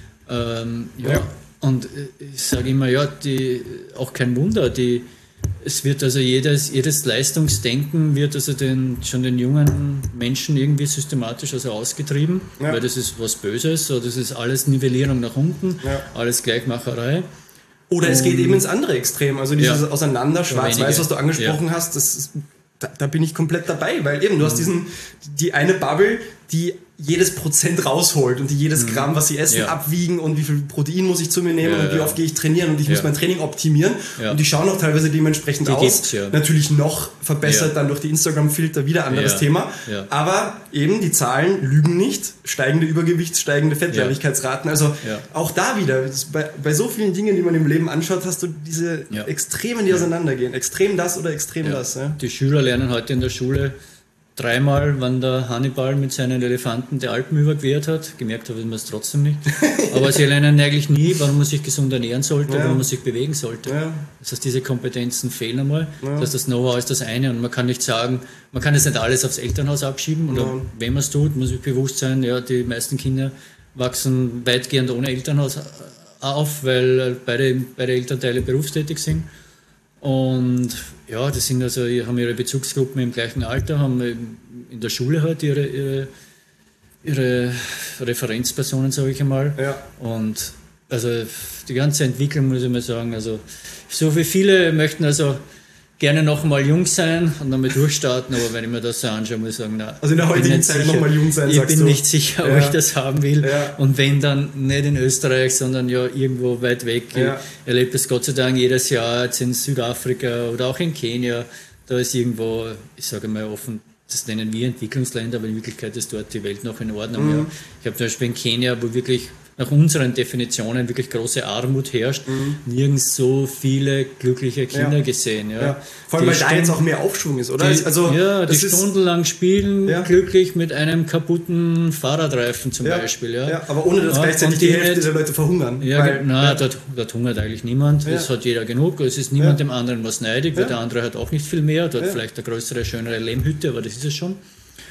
Ähm, ja. ja. Und ich sage immer, ja, die, auch kein Wunder, die es wird also jedes, jedes Leistungsdenken wird also den, schon den jungen Menschen irgendwie systematisch also ausgetrieben, ja. weil das ist was Böses, so, das ist alles Nivellierung nach unten, ja. alles Gleichmacherei. Oder Und, es geht eben ins andere Extrem, also dieses ja. Auseinander, schwarz-weiß, was du angesprochen ja. hast, das ist, da, da bin ich komplett dabei, weil eben du mhm. hast diesen, die eine Bubble, die jedes Prozent rausholt und die jedes mhm. Gramm, was sie essen, ja. abwiegen und wie viel Protein muss ich zu mir nehmen ja, und wie oft gehe ich trainieren und ich ja. muss mein Training optimieren ja. und die schauen auch teilweise dementsprechend die aus. Ja. Natürlich noch verbessert ja. dann durch die Instagram-Filter, wieder anderes ja. Thema. Ja. Aber eben, die Zahlen lügen nicht. Steigende Übergewichts-, steigende Fettleibigkeitsraten. Also ja. auch da wieder, bei, bei so vielen Dingen, die man im Leben anschaut, hast du diese ja. Extremen, die ja. auseinandergehen. Extrem das oder extrem ja. das. Ja. Die Schüler lernen heute in der Schule dreimal, wann der Hannibal mit seinen Elefanten die Alpen überquert hat. Gemerkt habe ich mir es trotzdem nicht. Aber sie lernen eigentlich nie, warum man sich gesund ernähren sollte, ja. warum man sich bewegen sollte. Ja. Das heißt, diese Kompetenzen fehlen einmal. Ja. Das heißt, das Know-how ist das eine und man kann nicht sagen, man kann jetzt nicht alles aufs Elternhaus abschieben. Oder ja. wenn man es tut, muss sich bewusst sein, ja, die meisten Kinder wachsen weitgehend ohne Elternhaus auf, weil beide, beide Elternteile berufstätig sind. Und ja, das sind also, haben ihre Bezugsgruppen im gleichen Alter, haben in der Schule halt ihre, ihre, ihre Referenzpersonen, sage ich einmal. Ja. Und also die ganze Entwicklung, muss ich mal sagen, also so wie viele möchten also gerne noch mal jung sein und nochmal durchstarten, aber wenn ich mir das so anschaue, muss ich sagen, na, also in der heutigen Zeit nochmal jung sein, ich sagst bin du. nicht sicher, ob ja. ich das haben will ja. und wenn, dann nicht in Österreich, sondern ja irgendwo weit weg. Ja. Ich erlebe das Gott sei Dank jedes Jahr, jetzt in Südafrika oder auch in Kenia, da ist irgendwo, ich sage mal offen, das nennen wir Entwicklungsländer, aber in Wirklichkeit ist dort die Welt noch in Ordnung. Mhm. Ja. Ich habe zum Beispiel in Kenia, wo wirklich nach unseren Definitionen wirklich große Armut herrscht, mhm. nirgends so viele glückliche Kinder ja. gesehen. Ja. Ja. Vor allem, weil da jetzt auch mehr Aufschwung ist, oder? Die, also, ja, die stundenlang spielen, ja. glücklich mit einem kaputten Fahrradreifen zum ja. Beispiel. Ja. Ja, aber ohne dass ja, gleichzeitig die, die Hälfte der Leute verhungern. Ja, weil, na, ja. dort, dort hungert eigentlich niemand. Ja. Das hat jeder genug. Es ist niemand ja. dem anderen was neidig, weil ja. der andere hat auch nicht viel mehr. Dort ja. vielleicht eine größere, schönere Lehmhütte, aber das ist es schon.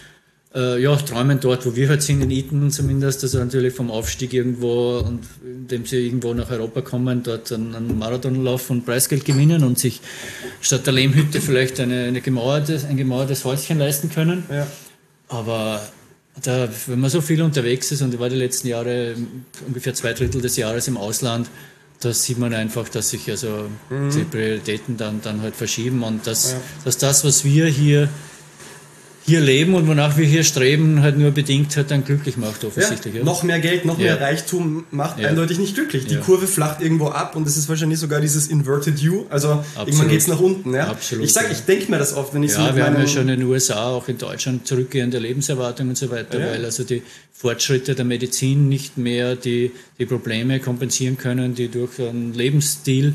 Äh, ja, träumen dort, wo wir halt sind, in Eton zumindest, also natürlich vom Aufstieg irgendwo und indem sie irgendwo nach Europa kommen, dort einen, einen Marathonlauf und Preisgeld gewinnen und sich statt der Lehmhütte vielleicht eine, eine gemauertes, ein gemauertes Häuschen leisten können. Ja. Aber da, wenn man so viel unterwegs ist und ich war die letzten Jahre ungefähr zwei Drittel des Jahres im Ausland, da sieht man einfach, dass sich also mhm. die Prioritäten dann, dann halt verschieben und dass, ja. dass das, was wir hier hier leben und wonach wir hier streben, halt nur bedingt halt dann glücklich macht, offensichtlich. Ja, ja. Noch mehr Geld, noch ja. mehr Reichtum macht ja. eindeutig nicht glücklich. Die ja. Kurve flacht irgendwo ab und es ist wahrscheinlich sogar dieses Inverted U, also Absolut. Irgendwann geht es nach unten. Ja? Absolut, ich sag, ja. ich denke mir das oft, wenn ich ja, so mit wir meinem... haben ja schon in den U S A, auch in Deutschland zurückgehende Lebenserwartung und so weiter, ja. weil also die Fortschritte der Medizin nicht mehr die, die Probleme kompensieren können, die durch einen Lebensstil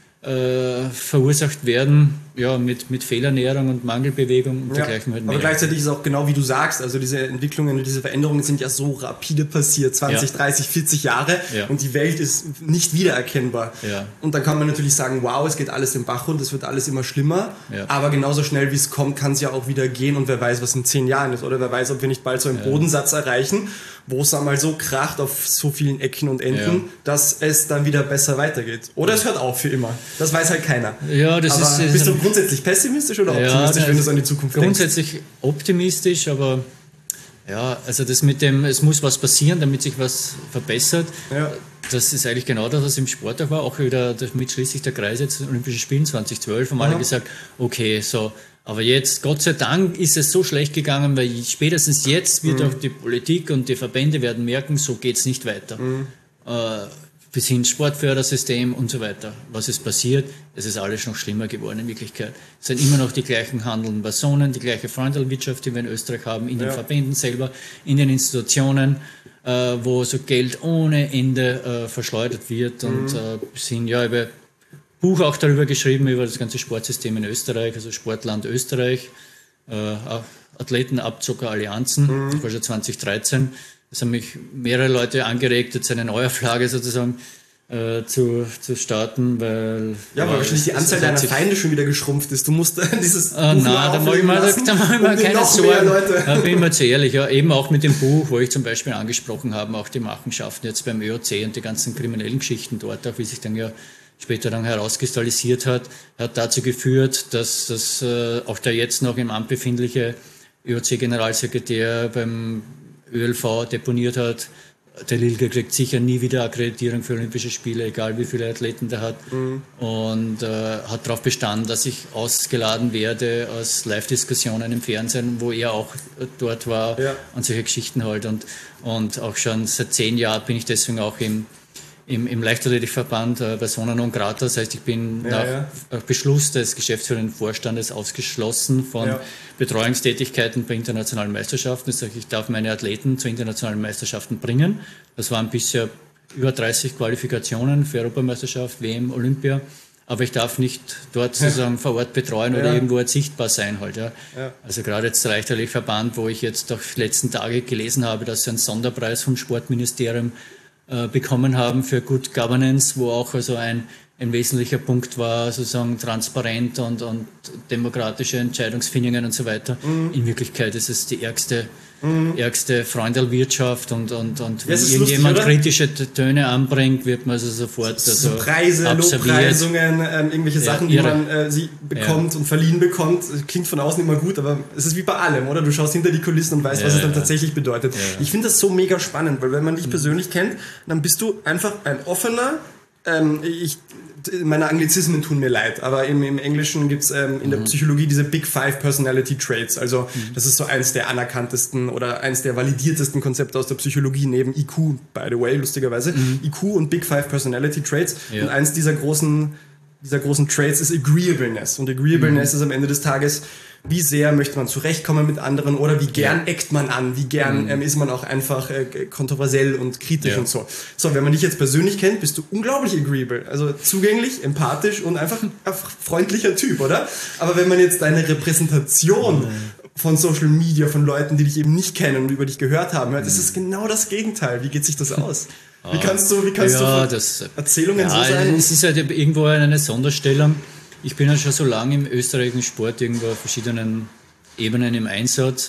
äh, verursacht werden, ja, mit, mit Fehlernährung und Mangelbewegung und ja, dergleichen halt mehr. Aber gleichzeitig ist es auch genau wie du sagst, also diese Entwicklungen und diese Veränderungen sind ja so rapide passiert, zwanzig, ja. dreißig, vierzig Jahre ja. und die Welt ist nicht wiedererkennbar. Ja. Und dann kann man natürlich sagen, wow, es geht alles den Bach runter, es wird alles immer schlimmer, ja. aber genauso schnell wie es kommt, kann es ja auch wieder gehen und wer weiß, was in zehn Jahren ist oder wer weiß, ob wir nicht bald so einen ja. Bodensatz erreichen, wo es einmal so kracht auf so vielen Ecken und Enden, ja. dass es dann wieder besser weitergeht. Oder ja. es hört auf für immer. Das weiß halt keiner. Ja, das aber ist, bist du grundsätzlich pessimistisch oder optimistisch, ja, wenn du so an die Zukunft grundsätzlich denkst? Grundsätzlich optimistisch, aber Ja, also das mit dem, es muss was passieren, damit sich was verbessert. Ja. Das ist eigentlich genau das, was im Sport auch war. Auch wieder, damit schließt sich der Kreis jetzt, Olympische Spiele zwanzig zwölf, haben alle gesagt, okay, so, aber jetzt, Gott sei Dank, ist es so schlecht gegangen, weil spätestens jetzt wird mhm. auch die Politik und die Verbände werden merken, so geht's nicht weiter. Mhm. Äh, bis hin Sportfördersystem und so weiter. Was ist passiert? Es ist alles noch schlimmer geworden in Wirklichkeit. Es sind immer noch die gleichen handelnden Personen, die gleiche Freundelwirtschaft, die wir in Österreich haben, in den ja. Verbänden selber, in den Institutionen, äh, wo so Geld ohne Ende äh, verschleudert wird. Mhm. Und äh, bis hin, ja, ich habe ein Buch auch darüber geschrieben, über das ganze Sportsystem in Österreich, also Sportland Österreich, äh, Athletenabzockerallianzen, mhm. das war schon zwanzig dreizehn. Es haben mich mehrere Leute angeregt, jetzt eine Neuauflage sozusagen äh, zu, zu starten, weil... Ja, weil wahrscheinlich die Anzahl deiner Feinde schon wieder geschrumpft ist. Du musst dieses äh, Buch na, da mache ich mir, lassen, da mach ich mir um keine Sorgen. Da bin ich mir zu ehrlich. Ja, eben auch mit dem Buch, wo ich zum Beispiel angesprochen habe, auch die Machenschaften jetzt beim Ö O C und die ganzen kriminellen Geschichten dort, auch wie sich dann ja später dann herauskristallisiert hat, hat dazu geführt, dass, dass äh, auch der jetzt noch im Amt befindliche Ö O C-Generalsekretär beim Ö L V deponiert hat, der Lilge kriegt sicher nie wieder Akkreditierung für Olympische Spiele, egal wie viele Athleten der hat. Mhm. Und äh, hat darauf bestanden, dass ich ausgeladen werde aus Live-Diskussionen im Fernsehen, wo er auch dort war ja. und solche Geschichten halt. Und, und auch schon seit zehn Jahren bin ich deswegen auch im Im, im Leichtathletikverband äh, Persona non grata, das heißt, ich bin ja, nach ja. Beschluss des geschäftsführenden Vorstandes ausgeschlossen von ja. Betreuungstätigkeiten bei internationalen Meisterschaften. Das heißt, ich darf meine Athleten zu internationalen Meisterschaften bringen. Das waren bisher über dreißig Qualifikationen für Europameisterschaft, W M, Olympia. Aber ich darf nicht dort sozusagen ja. vor Ort betreuen oder ja. irgendwo sichtbar sein halt. Ja. Ja. Also gerade jetzt der Leichtathletikverband, wo ich jetzt auch die letzten Tage gelesen habe, dass sie einen Sonderpreis vom Sportministerium bekommen haben für Good Governance, wo auch also ein, ein wesentlicher Punkt war, sozusagen transparent und, und demokratische Entscheidungsfindungen und so weiter. Mhm. In Wirklichkeit ist es die ärgste, mhm. ärgste Freundelwirtschaft und, und, und wenn irgendjemand lustig, kritische Töne anbringt, wird man also sofort also so Preise, Lobpreisungen, ähm, irgendwelche ja, Sachen, die irre. man äh, sie bekommt ja. und verliehen bekommt. Klingt von außen immer gut, aber es ist wie bei allem, oder? Du schaust hinter die Kulissen und weißt, ja, was es dann ja. tatsächlich bedeutet. Ja. Ich finde das so mega spannend, weil wenn man dich mhm. persönlich kennt, dann bist du einfach ein offener, ähm, ich meine Anglizismen tun mir leid, aber im, im Englischen gibt es ähm, in der mhm. Psychologie diese Big Five Personality Traits. Also mhm. das ist so eins der anerkanntesten oder eins der validiertesten Konzepte aus der Psychologie neben I Q, by the way, lustigerweise. Mhm. I Q und Big Five Personality Traits. Ja. Und eins dieser großen, dieser großen Traits ist Agreeableness. Und Agreeableness mhm. ist am Ende des Tages, wie sehr möchte man zurechtkommen mit anderen oder wie gern eckt man an, wie gern mhm. ähm, ist man auch einfach äh, kontroversiell und kritisch ja. und so. So, wenn man dich jetzt persönlich kennt, bist du unglaublich agreeable, also zugänglich, empathisch und einfach ein freundlicher Typ, oder? Aber wenn man jetzt deine Repräsentation mhm. von Social Media, von Leuten, die dich eben nicht kennen und über dich gehört haben, hört, mhm. ist es genau das Gegenteil. Wie geht sich das aus? Wie kannst du, wie kannst ja, du das, Erzählungen ja, so sein? Es ist halt irgendwo eine Sonderstellung. Ich bin ja schon so lange im österreichischen Sport irgendwo auf verschiedenen Ebenen im Einsatz,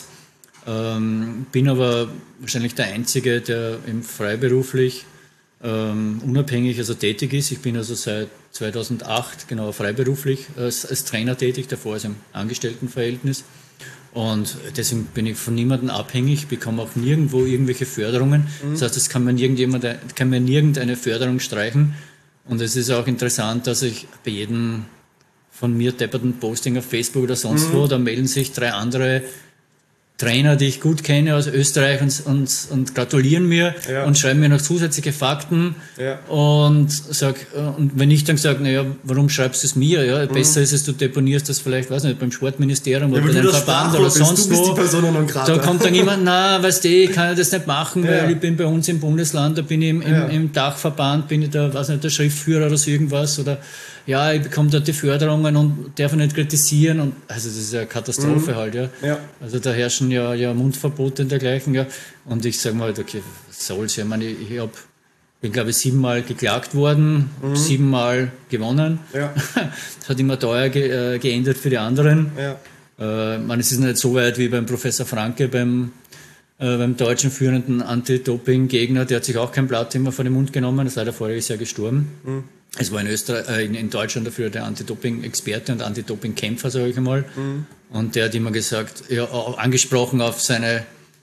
ähm, bin aber wahrscheinlich der Einzige, der im freiberuflich ähm, unabhängig also tätig ist. Ich bin also seit zweitausendacht genau freiberuflich als, als Trainer tätig, davor als im Angestelltenverhältnis. Und deswegen bin ich von niemandem abhängig, bekomme auch nirgendwo irgendwelche Förderungen. Mhm. Das heißt, es kann mir nirgendjemand, kann mir nirgendeine Förderung streichen. Und es ist auch interessant, dass ich bei jedem von mir depperten Posting auf Facebook oder sonst mhm. wo, da melden sich drei andere Trainer, die ich gut kenne aus Österreich und, und, und gratulieren mir ja. und schreiben mir noch zusätzliche Fakten ja. und sag, und wenn ich dann sage, naja, warum schreibst du es mir? Ja, mhm. besser ist es, du deponierst das vielleicht, weiß nicht, beim Sportministerium ja, oder bei einem Verband oder sonst bist, wo. Die Person non grata. Da kommt dann jemand, na, weißt du, ich kann das nicht machen, ja. weil ich bin bei uns im Bundesland, da bin ich im, im, ja. im Dachverband, bin ich da, weiß nicht, der Schriftführer oder so irgendwas oder ja, ich bekomme da die Förderungen und darf nicht kritisieren und also das ist ja eine Katastrophe mhm. halt, ja. ja. Also da herrschen ja, ja Mundverbote und dergleichen, ja. Und ich sage mal, okay, was soll's ja, ich meine, ich hab, bin glaube ich siebenmal geklagt worden, mhm. siebenmal gewonnen. Ja. Das hat immer teuer ge, äh, geändert für die anderen. Ja. Äh, man, es ist nicht so weit wie beim Professor Franke, beim Äh, beim deutschen führenden Anti-Doping-Gegner, der hat sich auch kein Blatt immer vor den Mund genommen, ist leider voriges Jahr gestorben. Mhm. Es war in, Österreich, äh, in, in Deutschland dafür der Anti-Doping-Experte und Anti-Doping-Kämpfer, sage ich einmal. Mhm. Und der hat immer gesagt, ja, angesprochen auf seine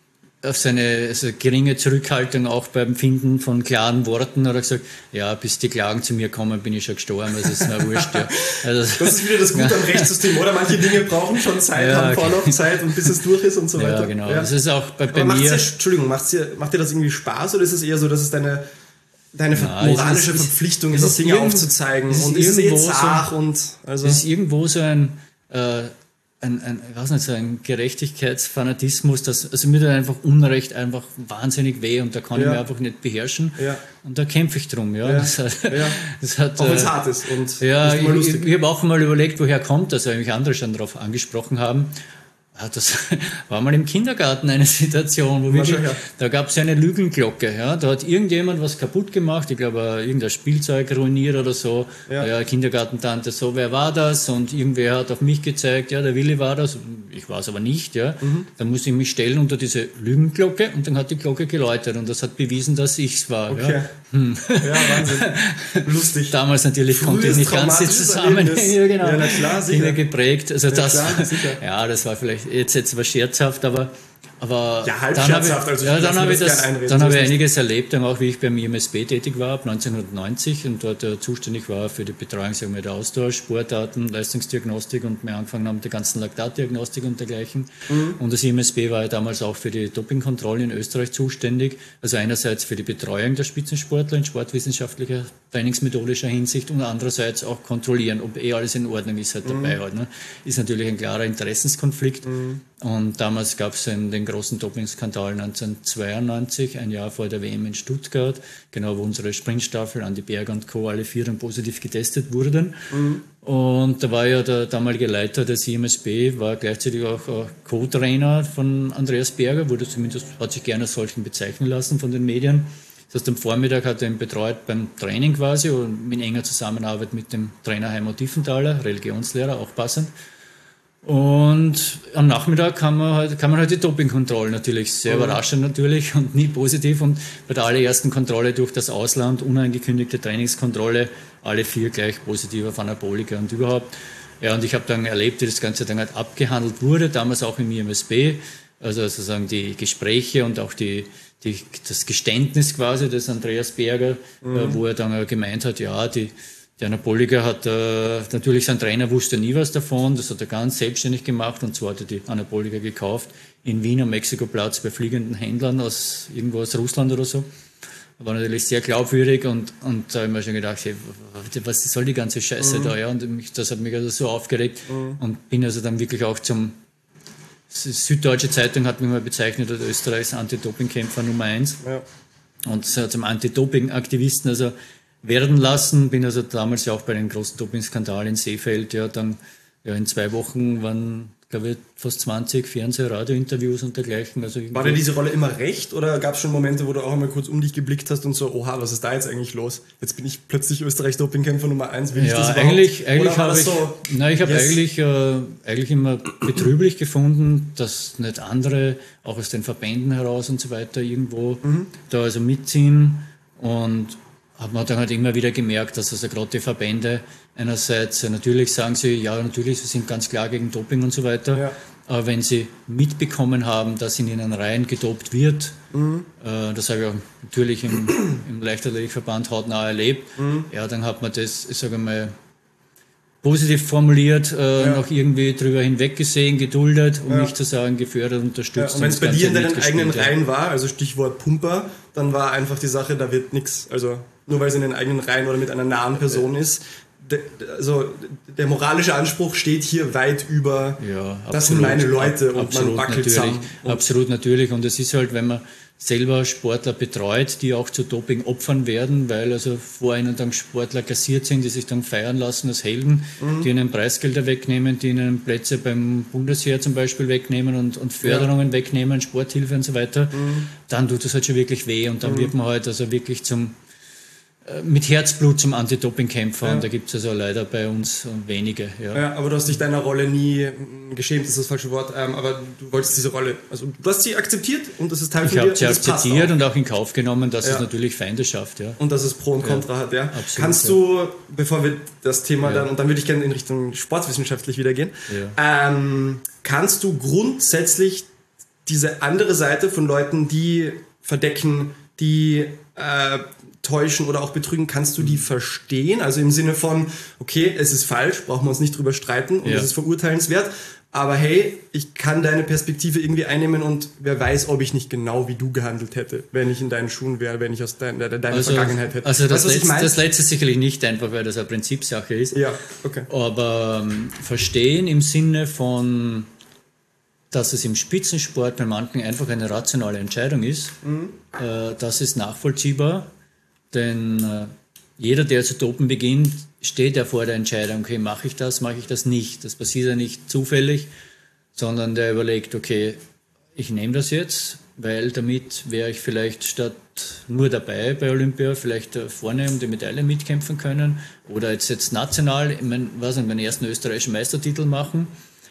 auf seine also geringe Zurückhaltung auch beim Finden von klaren Worten hat er gesagt, ja, bis die Klagen zu mir kommen, bin ich schon gestorben, also ist mir wurscht. Ja. Also, das ist wieder das Gute am Rechtssystem, oder? Manche Dinge brauchen schon Zeit, ja, haben Vorlaufzeit und bis es durch ist und so weiter. Ja, genau. Ja. Das ist auch bei, bei mir... Dir, Entschuldigung, macht dir, macht dir das irgendwie Spaß oder ist es eher so, dass es deine, deine Na, moralische ist, Verpflichtung ist, das Dinge irgend, aufzuzeigen ist und ist es eh zart so, und... Also es ist irgendwo so ein... Äh, Ein, ein, ich weiß nicht, so ein Gerechtigkeitsfanatismus, das, also mir tut einfach Unrecht einfach wahnsinnig weh und da kann ja. ich mich einfach nicht beherrschen ja. und da kämpfe ich drum. Ja. Ja. Das hat, ja. das hat, auch wenn es hart ist. Und ja, ich, ich, ich habe auch mal überlegt, woher kommt das, weil mich andere schon darauf angesprochen haben. Ja, das war mal im Kindergarten eine Situation, wo wirklich, da gab es eine Lügenglocke. Ja, da hat irgendjemand was kaputt gemacht, ich glaube, irgendein Spielzeug ruiniert oder so. Ja, ja Kindergartentante, so, wer war das? Und irgendwer hat auf mich gezeigt, ja, der Willi war das. Ich war es aber nicht. Ja. Mhm. Dann musste ich mich stellen unter diese Lügenglocke und dann hat die Glocke geläutet und das hat bewiesen, dass ich es war. Okay. Ja. Hm. Ja, Wahnsinn. Lustig. Damals natürlich Frühes konnte ich nicht ganz zusammen. Ja, genau. Ja, na klar, sicher. Dinge geprägt. Also ja, das, klar, sicher. ja, das war vielleicht jetzt jetzt war scherzhaft, aber aber ja, halb dann scherzhaft, habe ich, also ja, dann habe ich, das, dann habe ich einiges erlebt, auch wie ich beim I M S B tätig war ab neunzehnhundertneunzig und dort äh, zuständig war für die Betreuung sagen wir, der Ausdauer, Sportarten, Leistungsdiagnostik und wir angefangen haben mit der ganzen Laktatdiagnostik und dergleichen. Mhm. Und das I M S B war ja damals auch für die Dopingkontrolle in Österreich zuständig, also einerseits für die Betreuung der Spitzensportler in sportwissenschaftlicher, trainingsmethodischer Hinsicht und andererseits auch kontrollieren, ob eh alles in Ordnung ist halt dabei. Mhm. Halt, ne? Ist natürlich ein klarer Interessenskonflikt. Mhm. Und damals gab es den großen Dopingskandal neunzehnhundertzweiundneunzig, ein Jahr vor der W M in Stuttgart, genau wo unsere Sprintstaffel, Andi Berger und Co. alle vier dann positiv getestet wurden. Mhm. Und da war ja der damalige Leiter des I M S B, war gleichzeitig auch Co-Trainer von Andreas Berger, wurde zumindest, hat sich gerne als solchen bezeichnen lassen von den Medien. Das heißt, am Vormittag hat er ihn betreut beim Training quasi und in enger Zusammenarbeit mit dem Trainer Heimo Tiefenthaler, Religionslehrer, auch passend. Und am Nachmittag kann man halt, kann man halt die Dopingkontrolle natürlich, sehr mhm. überraschend natürlich und nie positiv. Und bei der allerersten Kontrolle durch das Ausland, unangekündigte Trainingskontrolle, alle vier gleich positiv auf Anabolika und überhaupt. Ja, und ich habe dann erlebt, wie das Ganze dann halt abgehandelt wurde, damals auch im I M S B. Also sozusagen die Gespräche und auch die, die, das Geständnis quasi des Andreas Berger, mhm. äh, wo er dann gemeint hat, ja, die Der Anabolika hat äh, natürlich, sein Trainer wusste nie was davon, das hat er ganz selbstständig gemacht und zwar hat er die Anabolika gekauft in Wien am Mexikoplatz bei fliegenden Händlern aus irgendwo aus Russland oder so. War natürlich sehr glaubwürdig und, und da habe ich mir schon gedacht, hey, was soll die ganze Scheiße mhm. da? Ja? Und mich, das hat mich also so aufgeregt mhm. und bin also dann wirklich auch zum, Süddeutsche Zeitung hat mich mal bezeichnet als Österreichs Anti-Doping-Kämpfer Nummer eins ja. und zum Anti-Doping-Aktivisten, also werden lassen. Bin also damals ja auch bei dem großen Dopingskandal in Seefeld, ja, dann ja, in zwei Wochen waren, glaube ich, fast zwanzig Fernseh-, Radiointerviews und dergleichen. Also war dir diese Rolle immer recht oder gab es schon Momente, wo du auch einmal kurz um dich geblickt hast und so, oha, was ist da jetzt eigentlich los? Jetzt bin ich plötzlich Österreichs Dopingkämpfer Nummer eins. Will ja, ich das eigentlich, eigentlich habe ich, so, nein, ich habe yes. eigentlich, äh, eigentlich immer betrüblich gefunden, dass nicht andere, auch aus den Verbänden heraus und so weiter, irgendwo mhm. da also mitziehen und hat man dann halt immer wieder gemerkt, dass also gerade die Verbände einerseits, natürlich sagen sie, ja natürlich, sie sind ganz klar gegen Doping und so weiter, ja. aber wenn sie mitbekommen haben, dass in ihren Reihen gedopt wird, mhm. äh, das habe ich auch natürlich im, im Leichtathletikverband hautnah erlebt, mhm. ja, dann hat man das, ich sage mal, positiv formuliert, äh, ja. noch irgendwie drüber hinweggesehen, geduldet, um ja. nicht zu sagen, gefördert, unterstützt. Ja, und wenn es bei dir in deinen eigenen ja. Reihen war, also Stichwort Pumper, dann war einfach die Sache, da wird nichts, also nur weil es in den eigenen Reihen oder mit einer nahen Person ist. De, also der moralische Anspruch steht hier weit über, ja, absolut, das sind meine Leute und man wackelt zusammen. Absolut natürlich und es ist halt, wenn man selber Sportler betreut, die auch zu Doping-Opfern werden, weil also vor ihnen dann Sportler kassiert sind, die sich dann feiern lassen als Helden, mhm. die ihnen Preisgelder wegnehmen, die ihnen Plätze beim Bundesheer zum Beispiel wegnehmen und, und Förderungen ja. wegnehmen, Sporthilfe und so weiter, mhm. dann tut das halt schon wirklich weh und dann mhm. wird man halt also wirklich zum mit Herzblut zum Anti-Doping-Kämpfer ja. und da gibt es also leider bei uns wenige. Ja. ja, aber du hast dich deiner Rolle nie geschämt, ist das falsche Wort, ähm, aber du wolltest diese Rolle, also du hast sie akzeptiert und das ist Teil ich von dir. Ich habe sie akzeptiert auch. Und auch in Kauf genommen, dass ja. es natürlich Feinde schafft. Ja. Und dass es Pro und Contra ja. hat. Ja. Absolut, Kannst du, ja. bevor wir das Thema ja. dann, und dann würde ich gerne in Richtung sportwissenschaftlich wieder gehen, ja. ähm, kannst du grundsätzlich diese andere Seite von Leuten, die verdecken, die äh, täuschen oder auch betrügen, kannst du die verstehen? Also im Sinne von, okay, es ist falsch, brauchen wir uns nicht drüber streiten und ja. es ist verurteilenswert, aber hey, ich kann deine Perspektive irgendwie einnehmen und wer weiß, ob ich nicht genau wie du gehandelt hätte, wenn ich in deinen Schuhen wäre, wenn ich aus dein, de, deiner also, Vergangenheit hätte. Also das, weißt, letzte, das letzte sicherlich nicht einfach, weil das eine Prinzipsache ist. Ja, okay. Aber ähm, verstehen im Sinne von, dass es im Spitzensport bei manchen einfach eine rationale Entscheidung ist, mhm. äh, das ist nachvollziehbar, denn äh, jeder, der zu dopen beginnt, steht ja vor der Entscheidung, okay, mache ich das, mache ich das nicht. Das passiert ja nicht zufällig, sondern der überlegt, okay, ich nehme das jetzt, weil damit wäre ich vielleicht statt nur dabei bei Olympia, vielleicht vorne um die Medaille mitkämpfen können oder jetzt, jetzt national, ich meine, was ich, meinen ersten österreichischen Meistertitel machen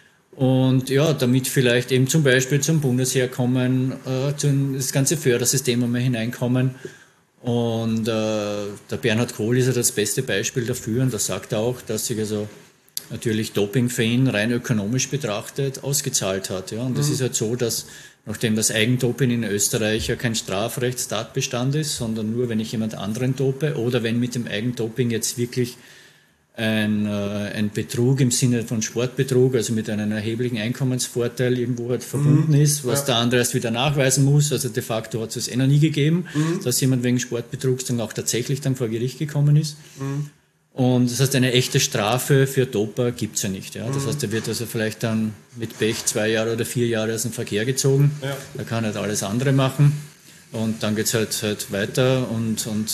und ja, damit vielleicht eben zum Beispiel zum Bundesheer kommen, äh, zu das ganze Fördersystem einmal hineinkommen. Und äh, der Bernhard Kohl ist ja das beste Beispiel dafür und das sagt er auch, dass sich also natürlich Doping-Fan rein ökonomisch betrachtet ausgezahlt hat. Ja? Und es mhm. ist halt so, dass nachdem das Eigendoping in Österreich ja kein Strafrechtstatbestand ist, sondern nur wenn ich jemand anderen dope oder wenn mit dem Eigendoping jetzt wirklich ein, äh, ein Betrug im Sinne von Sportbetrug, also mit einem erheblichen Einkommensvorteil irgendwo halt verbunden mhm. ist, was ja. der andere erst wieder nachweisen muss. Also de facto hat es eh noch nie gegeben, mhm. dass jemand wegen Sportbetrugs dann auch tatsächlich dann vor Gericht gekommen ist. Mhm. Und das heißt, eine echte Strafe für Doper gibt es ja nicht. Ja? Das mhm. heißt, er wird also vielleicht dann mit Pech zwei Jahre oder vier Jahre aus dem Verkehr gezogen. Ja. Er kann halt alles andere machen. Und dann geht es halt, halt weiter und, und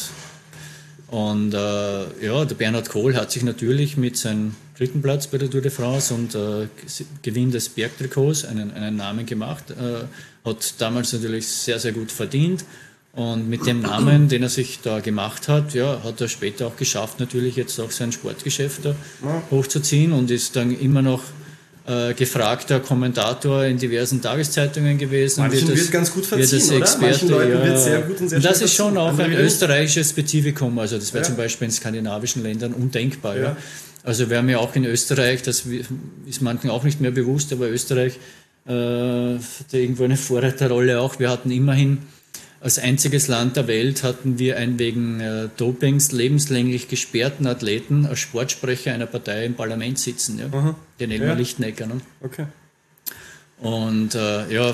Und äh, ja, der Bernhard Kohl hat sich natürlich mit seinem dritten Platz bei der Tour de France und äh, Gewinn des Bergtrikots einen, einen Namen gemacht. Äh, hat damals natürlich sehr, sehr gut verdient. Und mit dem Namen, den er sich da gemacht hat, ja, hat er später auch geschafft, natürlich jetzt auch sein Sportgeschäft da hochzuziehen und ist dann immer noch äh, gefragter Kommentator in diversen Tageszeitungen gewesen. Manchen wird, das, wird ganz gut verziehen, wird oder? Manchen Leuten ja, wird sehr gut und sehr und das ist schon verziehen. auch ein österreichisches Spezifikum. Also das wäre ja. zum Beispiel in skandinavischen Ländern undenkbar. Ja. Ja. Also wir haben ja auch in Österreich, das ist manchen auch nicht mehr bewusst, aber Österreich äh, hat irgendwo eine Vorreiterrolle auch. Wir hatten immerhin als einziges Land der Welt hatten wir einen wegen äh, Dopings lebenslänglich gesperrten Athleten als Sportsprecher einer Partei im Parlament sitzen, ja? Mhm. Den Elmar ja. Lichtnecker. Ne? Okay. Und äh, ja,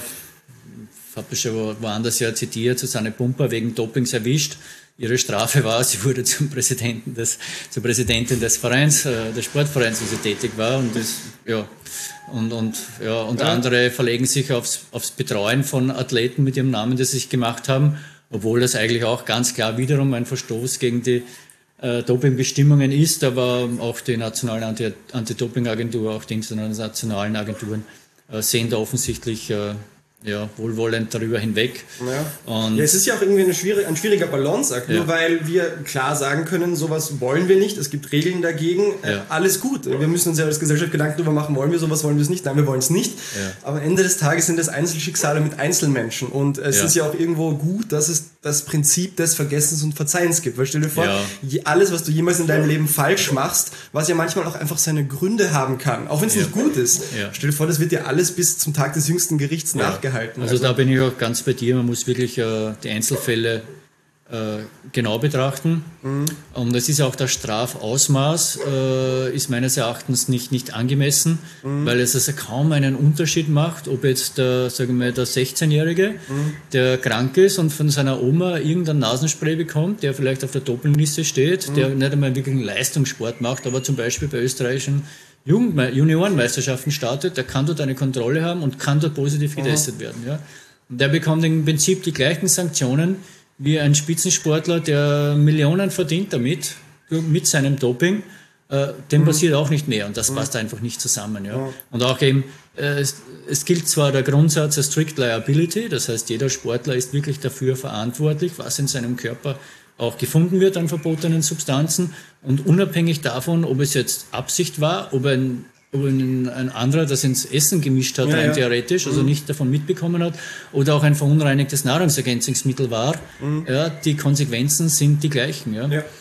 habe ich schon woanders ja zitiert, Susanne Pumper wegen Dopings erwischt. Ihre Strafe war, sie wurde zum Präsidenten des, zur Präsidentin des Vereins, äh, des Sportvereins, wo sie tätig war. Und das, ja, und, und, ja, und ja. andere verlegen sich aufs, aufs Betreuen von Athleten mit ihrem Namen, das sie sich gemacht haben, obwohl das eigentlich auch ganz klar wiederum ein Verstoß gegen die äh, Dopingbestimmungen ist, aber auch die nationale Anti- Anti-Doping-Agentur, auch die internationalen Agenturen äh, sehen da offensichtlich äh, ja, wohlwollend darüber hinweg. Ja. Und ja, es ist ja auch irgendwie eine schwierige, ein schwieriger Balanceakt, ja. nur weil wir klar sagen können, sowas wollen wir nicht, es gibt Regeln dagegen, ja. äh, alles gut. Wir müssen uns ja als Gesellschaft Gedanken darüber machen, wollen wir sowas, wollen wir es nicht, nein, wir wollen es nicht. Ja. Aber am Ende des Tages sind das Einzelschicksale mit Einzelmenschen und es ja. ist ja auch irgendwo gut, dass es das Prinzip des Vergessens und Verzeihens gibt. Weil stell dir vor, ja. alles, was du jemals in deinem Leben falsch machst, was ja manchmal auch einfach seine Gründe haben kann, auch wenn es ja. nicht gut ist. Ja. Stell dir vor, das wird dir alles bis zum Tag des jüngsten Gerichts ja. nachgehalten. Also, also da bin ich auch ganz bei dir, man muss wirklich äh, die Einzelfälle äh, genau betrachten. Mhm. Und es ist auch das Strafausmaß, äh, ist meines Erachtens nicht, nicht angemessen, mhm. weil es also kaum einen Unterschied macht, ob jetzt der, sagen wir, der sechzehnjährige, mhm. der krank ist und von seiner Oma irgendein Nasenspray bekommt, der vielleicht auf der Dopingliste steht, mhm. der nicht einmal wirklich einen Leistungssport macht, aber zum Beispiel bei österreichischen Jugend- Juniorenmeisterschaften startet, der kann dort eine Kontrolle haben und kann dort positiv getestet mhm. werden. Ja. Und der bekommt im Prinzip die gleichen Sanktionen wie ein Spitzensportler, der Millionen verdient damit, mit seinem Doping, äh, dem mhm. passiert auch nicht mehr und das mhm. passt einfach nicht zusammen. Ja. Mhm. Und auch eben, äh, es, es gilt zwar der Grundsatz der Strict Liability, das heißt, jeder Sportler ist wirklich dafür verantwortlich, was in seinem Körper auch gefunden wird an verbotenen Substanzen und unabhängig davon, ob es jetzt Absicht war, ob ein, ob ein, ein anderer das ins Essen gemischt hat, ja, rein ja. theoretisch, also mhm. nicht davon mitbekommen hat, oder auch ein verunreinigtes Nahrungsergänzungsmittel war, mhm. ja, die Konsequenzen sind die gleichen. Ja. Ja.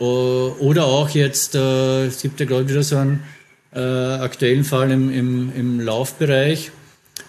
Oder auch jetzt, äh, es gibt ja gerade wieder so einen äh, aktuellen Fall im, im, im Laufbereich,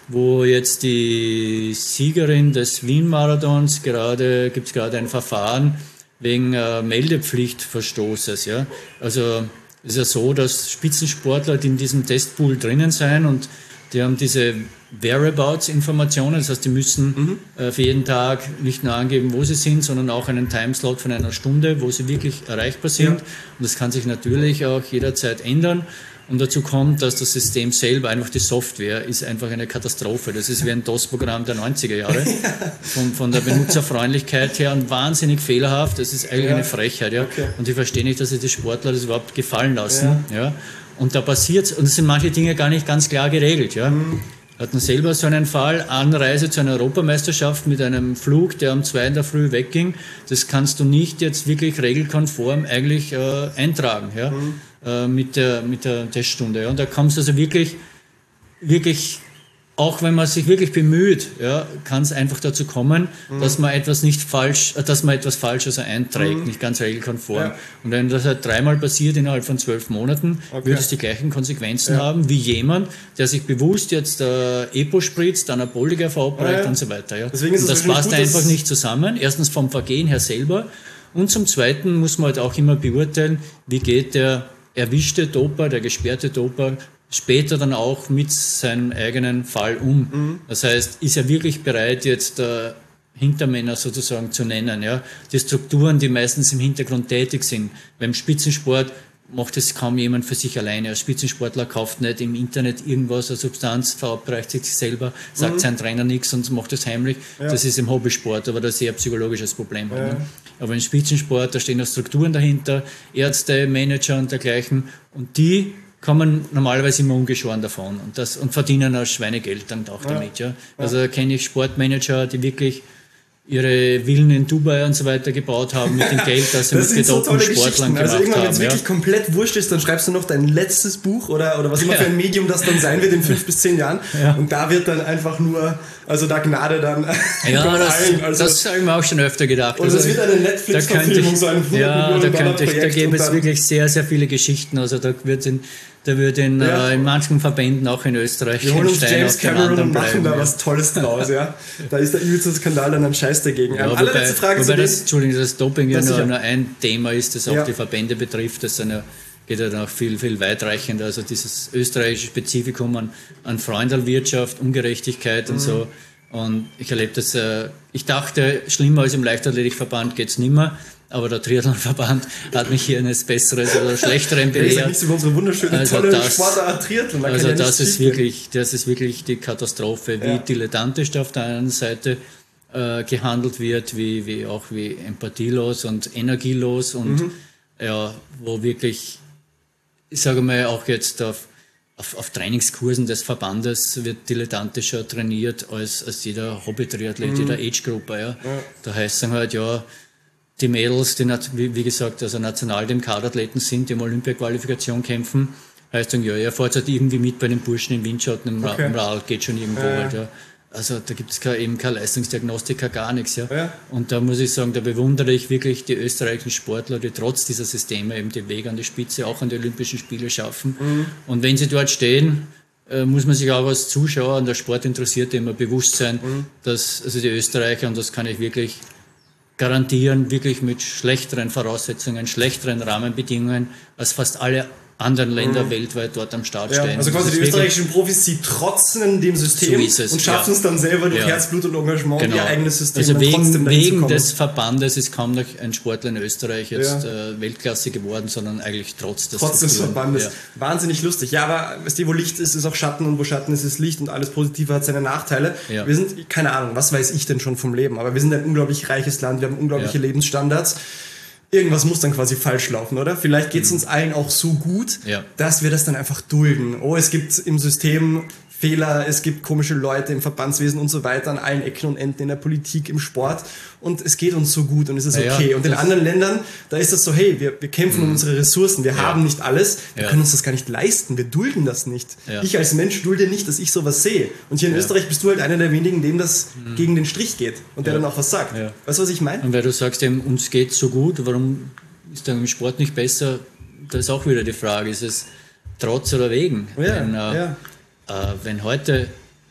wo jetzt die Siegerin des Wien-Marathons gerade, gibt es gerade ein Verfahren wegen äh, Meldepflichtverstoßes. Ja? Also es ist ja so, dass Spitzensportler, die in diesem Testpool drinnen sein und die haben diese Whereabouts-Informationen, das heißt, die müssen mhm. äh, für jeden Tag nicht nur angeben, wo sie sind, sondern auch einen Timeslot von einer Stunde, wo sie wirklich erreichbar sind. Ja. Und das kann sich natürlich auch jederzeit ändern. Und dazu kommt, dass das System selber, einfach die Software, ist einfach eine Katastrophe. Das ist wie ein DOS-Programm der neunziger Jahre. Von, von der Benutzerfreundlichkeit her und wahnsinnig fehlerhaft. Das ist eigentlich ja. eine Frechheit. Ja. Okay. Und ich verstehe nicht, dass sich die Sportler das überhaupt gefallen lassen. Ja. Ja. Und da passiert, und es sind manche Dinge gar nicht ganz klar geregelt. Ja. Mhm. Wir hatten selber so einen Fall, Anreise zu einer Europameisterschaft mit einem Flug, der um zwei in der Früh wegging. Das kannst du nicht jetzt wirklich regelkonform eigentlich äh, eintragen, ja, mhm. äh, mit der, mit der Teststunde. Ja. Und da kommst du also wirklich, wirklich, auch wenn man sich wirklich bemüht, ja, kann es einfach dazu kommen, mhm. dass man etwas nicht falsch, dass man etwas Falsches einträgt, mhm. nicht ganz regelkonform. Ja. Und wenn das halt dreimal passiert innerhalb von zwölf Monaten, okay. wird es die gleichen Konsequenzen ja. haben wie jemand, der sich bewusst jetzt äh, Epo spritzt, Anabolika verabreicht ja, ja. und so weiter. Ja. Deswegen ist und das passt gut, einfach nicht zusammen. Erstens vom Vergehen her selber und zum Zweiten muss man halt auch immer beurteilen, wie geht der erwischte Doper, der gesperrte Doper später dann auch mit seinem eigenen Fall um. Mhm. Das heißt, ist er wirklich bereit, jetzt äh, Hintermänner sozusagen zu nennen, ja? Die Strukturen, die meistens im Hintergrund tätig sind. Beim Spitzensport macht es kaum jemand für sich alleine. Ein Spitzensportler kauft nicht im Internet irgendwas, eine Substanz, verabreicht sich selber, sagt mhm. seinem Trainer nichts und macht es heimlich. Ja. Das ist im Hobbysport, aber das ist eher ein psychologisches Problem. Ja. Ne? Aber im Spitzensport, da stehen auch Strukturen dahinter, Ärzte, Manager und dergleichen. Und die kommen normalerweise immer ungeschoren davon und, das, und verdienen auch Schweinegeld dann auch ja. damit. Ja. Also da kenne ich Sportmanager, die wirklich ihre Villen in Dubai und so weiter gebaut haben mit dem Geld, das sie das mit gedopten so Sportlern gemacht also irgendwann, haben. Wenn es wirklich ja. komplett wurscht ist, dann schreibst du noch dein letztes Buch oder, oder was immer ja. für ein Medium das dann sein wird in fünf bis zehn Jahren ja. und da wird dann einfach nur, also da Gnade dann ja, das, allen. Also, das habe ich mir auch schon öfter gedacht. Und also, das wird eine Netflix-Verfilmung sein. Ja, da, könnte ich, da gäbe es wirklich sehr, sehr viele Geschichten. Also da wird in Da wird in, ja. äh, in manchen Verbänden auch in Österreich wir holen uns James Cameron und machen da ja. was Tolles draus. Ja. Da ist der übelste Skandal dann ein Scheiß dagegen. Ja, ähm, wobei, Frage wobei das, Entschuldigung, das Doping ja nur, nur ein Thema ist, das auch ja. die Verbände betrifft. Das sind ja, geht ja noch viel, viel weitreichender. Also dieses österreichische Spezifikum an, an Freundalwirtschaft, Ungerechtigkeit mhm. und so. Und ich erlebe das, äh, ich dachte, schlimmer als im Leichtathletikverband geht es nicht mehr. Aber der Triathlonverband hat mich hier eines Besseres oder Schlechteren belehrt. Ja, ist über unsere wunderschöne, also tolle das, Sportart Triathlon. Da also das ist, wirklich, das ist wirklich die Katastrophe, wie ja. dilettantisch auf der einen Seite äh, gehandelt wird, wie, wie auch wie empathielos und energielos und mhm. ja, wo wirklich, ich sage mal, auch jetzt auf, auf, auf Trainingskursen des Verbandes wird dilettantischer trainiert als, als jeder Hobby-Triathlet, mhm. jeder Age-Gruppe. Ja. Ja. Da heißt es dann halt, ja, die Mädels, die, wie gesagt, also Nationalteam-Kaderathleten sind, die um Olympia-Qualifikation kämpfen, heißt dann, ja, ihr fahrt halt irgendwie mit bei den Burschen im Windschatten, im, okay. im Radl, geht schon irgendwo. Ja, halt, ja. Also da gibt es eben keine Leistungsdiagnostik, gar nichts. Ja. Ja. Und da muss ich sagen, da bewundere ich wirklich die österreichischen Sportler, die trotz dieser Systeme eben den Weg an die Spitze, auch an die Olympischen Spiele schaffen. Mhm. Und wenn sie dort stehen, äh, muss man sich auch als Zuschauer und der Sportinteressierte immer bewusst sein, mhm. dass also die Österreicher, und das kann ich wirklich garantieren, wirklich mit schlechteren Voraussetzungen, schlechteren Rahmenbedingungen als fast alle anderen Länder mhm. weltweit dort am Start ja, stehen. Also quasi die österreichischen Profis, die trotzen dem System so es, und schaffen ja. es dann selber durch ja. Herzblut und Engagement, genau. ihr eigenes System also wegen, wegen des Verbandes ist kaum noch ein Sportler in Österreich jetzt ja. äh, Weltklasse geworden, sondern eigentlich trotz des, trotz des Verbandes. Ja. Wahnsinnig lustig. Ja, aber wo Licht ist, ist auch Schatten und wo Schatten ist, ist Licht und alles Positive hat seine Nachteile. Ja. Wir sind, keine Ahnung, was weiß ich denn schon vom Leben, aber wir sind ein unglaublich reiches Land, wir haben unglaubliche ja. Lebensstandards. Irgendwas muss dann quasi falsch laufen, oder? Vielleicht geht es uns allen auch so gut, ja. dass wir das dann einfach dulden. Oh, es gibt im System Fehler, es gibt komische Leute im Verbandswesen und so weiter, an allen Ecken und Enden in der Politik, im Sport und es geht uns so gut und es ist okay. Ja, und in anderen Ländern, da ist das so, hey, wir, wir kämpfen um unsere Ressourcen, wir ja. haben nicht alles, wir ja. können uns das gar nicht leisten, wir dulden das nicht. Ja. Ich als Mensch dulde nicht, dass ich sowas sehe. Und hier in ja. Österreich bist du halt einer der wenigen, dem das mhm. gegen den Strich geht und der ja. dann auch was sagt. Ja. Weißt du, was ich meine? Und weil du sagst, eben, uns geht so gut, warum ist dann im Sport nicht besser? Da ist auch wieder die Frage, ist es trotz oder wegen? Ja. Wenn, äh, ja. äh, wenn heute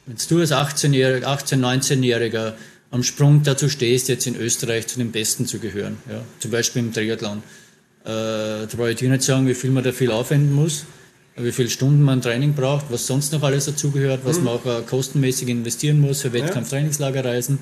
wenn du als achtzehn-Jähriger, achtzehn-, neunzehnjähriger am Sprung dazu stehst, jetzt in Österreich zu den Besten zu gehören, ja, zum Beispiel im Triathlon, äh, da brauche ich dir nicht sagen, wie viel man da viel aufwenden muss, wie viele Stunden man Training braucht, was sonst noch alles dazugehört, was mhm. man auch äh, kostenmäßig investieren muss für Wettkampf-Trainingslagerreisen.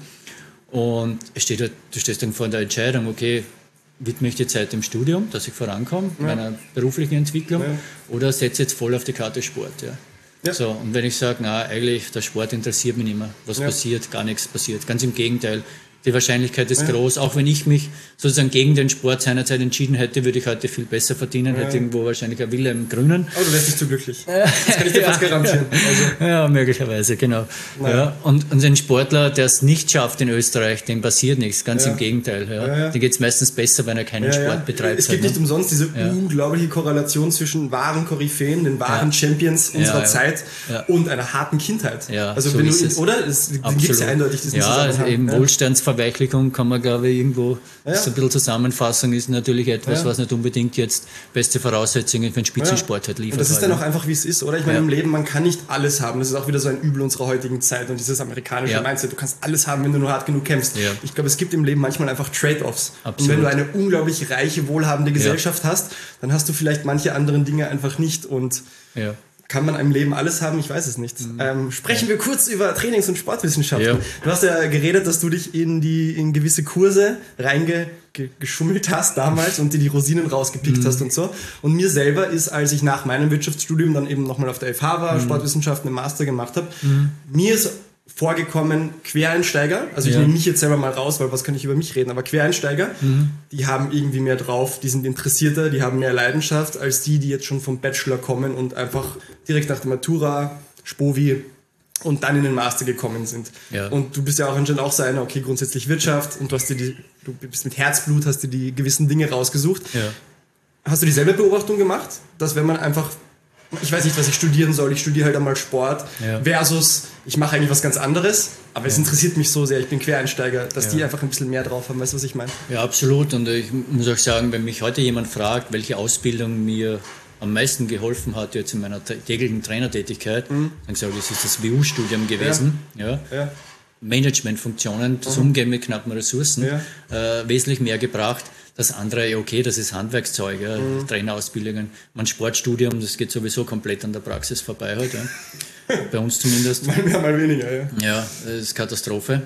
Und es steht halt, du stehst dann vor der Entscheidung, okay, widme ich die Zeit dem Studium, dass ich vorankomme, ja. meiner beruflichen Entwicklung, ja. oder setze jetzt voll auf die Karte Sport. Ja. Ja. So, und wenn ich sage, na, eigentlich, der Sport interessiert mich nicht mehr, was ja. passiert, gar nichts passiert. Ganz im Gegenteil. Die Wahrscheinlichkeit ist ja. groß. Auch wenn ich mich sozusagen gegen den Sport seinerzeit entschieden hätte, würde ich heute viel besser verdienen, ja. hätte irgendwo wahrscheinlich ein Wille im Grünen. Aber du wärst nicht zu glücklich. Das kann ich dir fast garantieren. Also. Ja, möglicherweise, genau. Ja. Und, und ein Sportler, der es nicht schafft in Österreich, dem passiert nichts. Ganz ja. im Gegenteil. Ja. Ja, ja. Dem geht es meistens besser, wenn er keinen ja, Sport ja. betreibt. Es gibt halt, nicht ne? umsonst diese ja. unglaubliche Korrelation zwischen wahren Koryphäen, den wahren ja. Champions unserer ja, ja. Zeit ja. und einer harten Kindheit. Ja, also so wenn du, es. Oder? Es gibt es ja eindeutig diesen ja, Zusammenhang. Eben ja, Wohlstandsverweichlichung kann man, glaube ich, irgendwo, ja. so ein bisschen Zusammenfassung ist natürlich etwas, ja. was nicht unbedingt jetzt beste Voraussetzungen für den Spitzensport ja. halt liefert. Und das ist dann auch einfach, wie es ist, oder? Ich meine, ja. im Leben, man kann nicht alles haben. Das ist auch wieder so ein Übel unserer heutigen Zeit und dieses amerikanische ja. Mindset. Du kannst alles haben, wenn du nur hart genug kämpfst. Ja. Ich glaube, es gibt im Leben manchmal einfach Trade-offs. Und wenn du eine unglaublich reiche, wohlhabende Gesellschaft ja. hast, dann hast du vielleicht manche anderen Dinge einfach nicht und ja. kann man im Leben alles haben? Ich weiß es nicht. Mhm. Ähm, sprechen wir kurz über Trainings- und Sportwissenschaften. Ja. Du hast ja geredet, dass du dich in die in gewisse Kurse reingeschummelt hast damals und dir die Rosinen rausgepickt mhm. hast und so. Und mir selber ist, als ich nach meinem Wirtschaftsstudium dann eben nochmal auf der F H war, mhm. Sportwissenschaften im Master gemacht habe, mhm. mir ist vorgekommen, Quereinsteiger, also ich ja. nehme mich jetzt selber mal raus, weil was kann ich über mich reden, aber Quereinsteiger, mhm. die haben irgendwie mehr drauf, die sind interessierter, die haben mehr Leidenschaft als die, die jetzt schon vom Bachelor kommen und einfach direkt nach der Matura, Spovi und dann in den Master gekommen sind. Ja. Und du bist ja auch anscheinend auch so einer, okay, grundsätzlich Wirtschaft und du hast dir die, du bist mit Herzblut, hast dir die gewissen Dinge rausgesucht. Ja. Hast du dieselbe Beobachtung gemacht, dass wenn man einfach ich weiß nicht, was ich studieren soll, ich studiere halt einmal Sport, ja. versus ich mache eigentlich was ganz anderes, aber ja. es interessiert mich so sehr, ich bin Quereinsteiger, dass ja. die einfach ein bisschen mehr drauf haben, weißt du, was ich meine? Ja, absolut, und ich muss auch sagen, wenn mich heute jemand fragt, welche Ausbildung mir am meisten geholfen hat jetzt in meiner täglichen Trainertätigkeit, mhm. dann sage ich, das ist das W U-Studium gewesen, ja. Ja. Ja. Managementfunktionen, das mhm. Umgehen mit knappen Ressourcen, ja. äh, wesentlich mehr gebracht. Das andere, okay, das ist Handwerkszeug, ja, mhm. Trainerausbildungen. Mein Sportstudium, das geht sowieso komplett an der Praxis vorbei heute. Ja. Bei uns zumindest. Mal mehr, mal weniger, ja. Ja, das ist Katastrophe.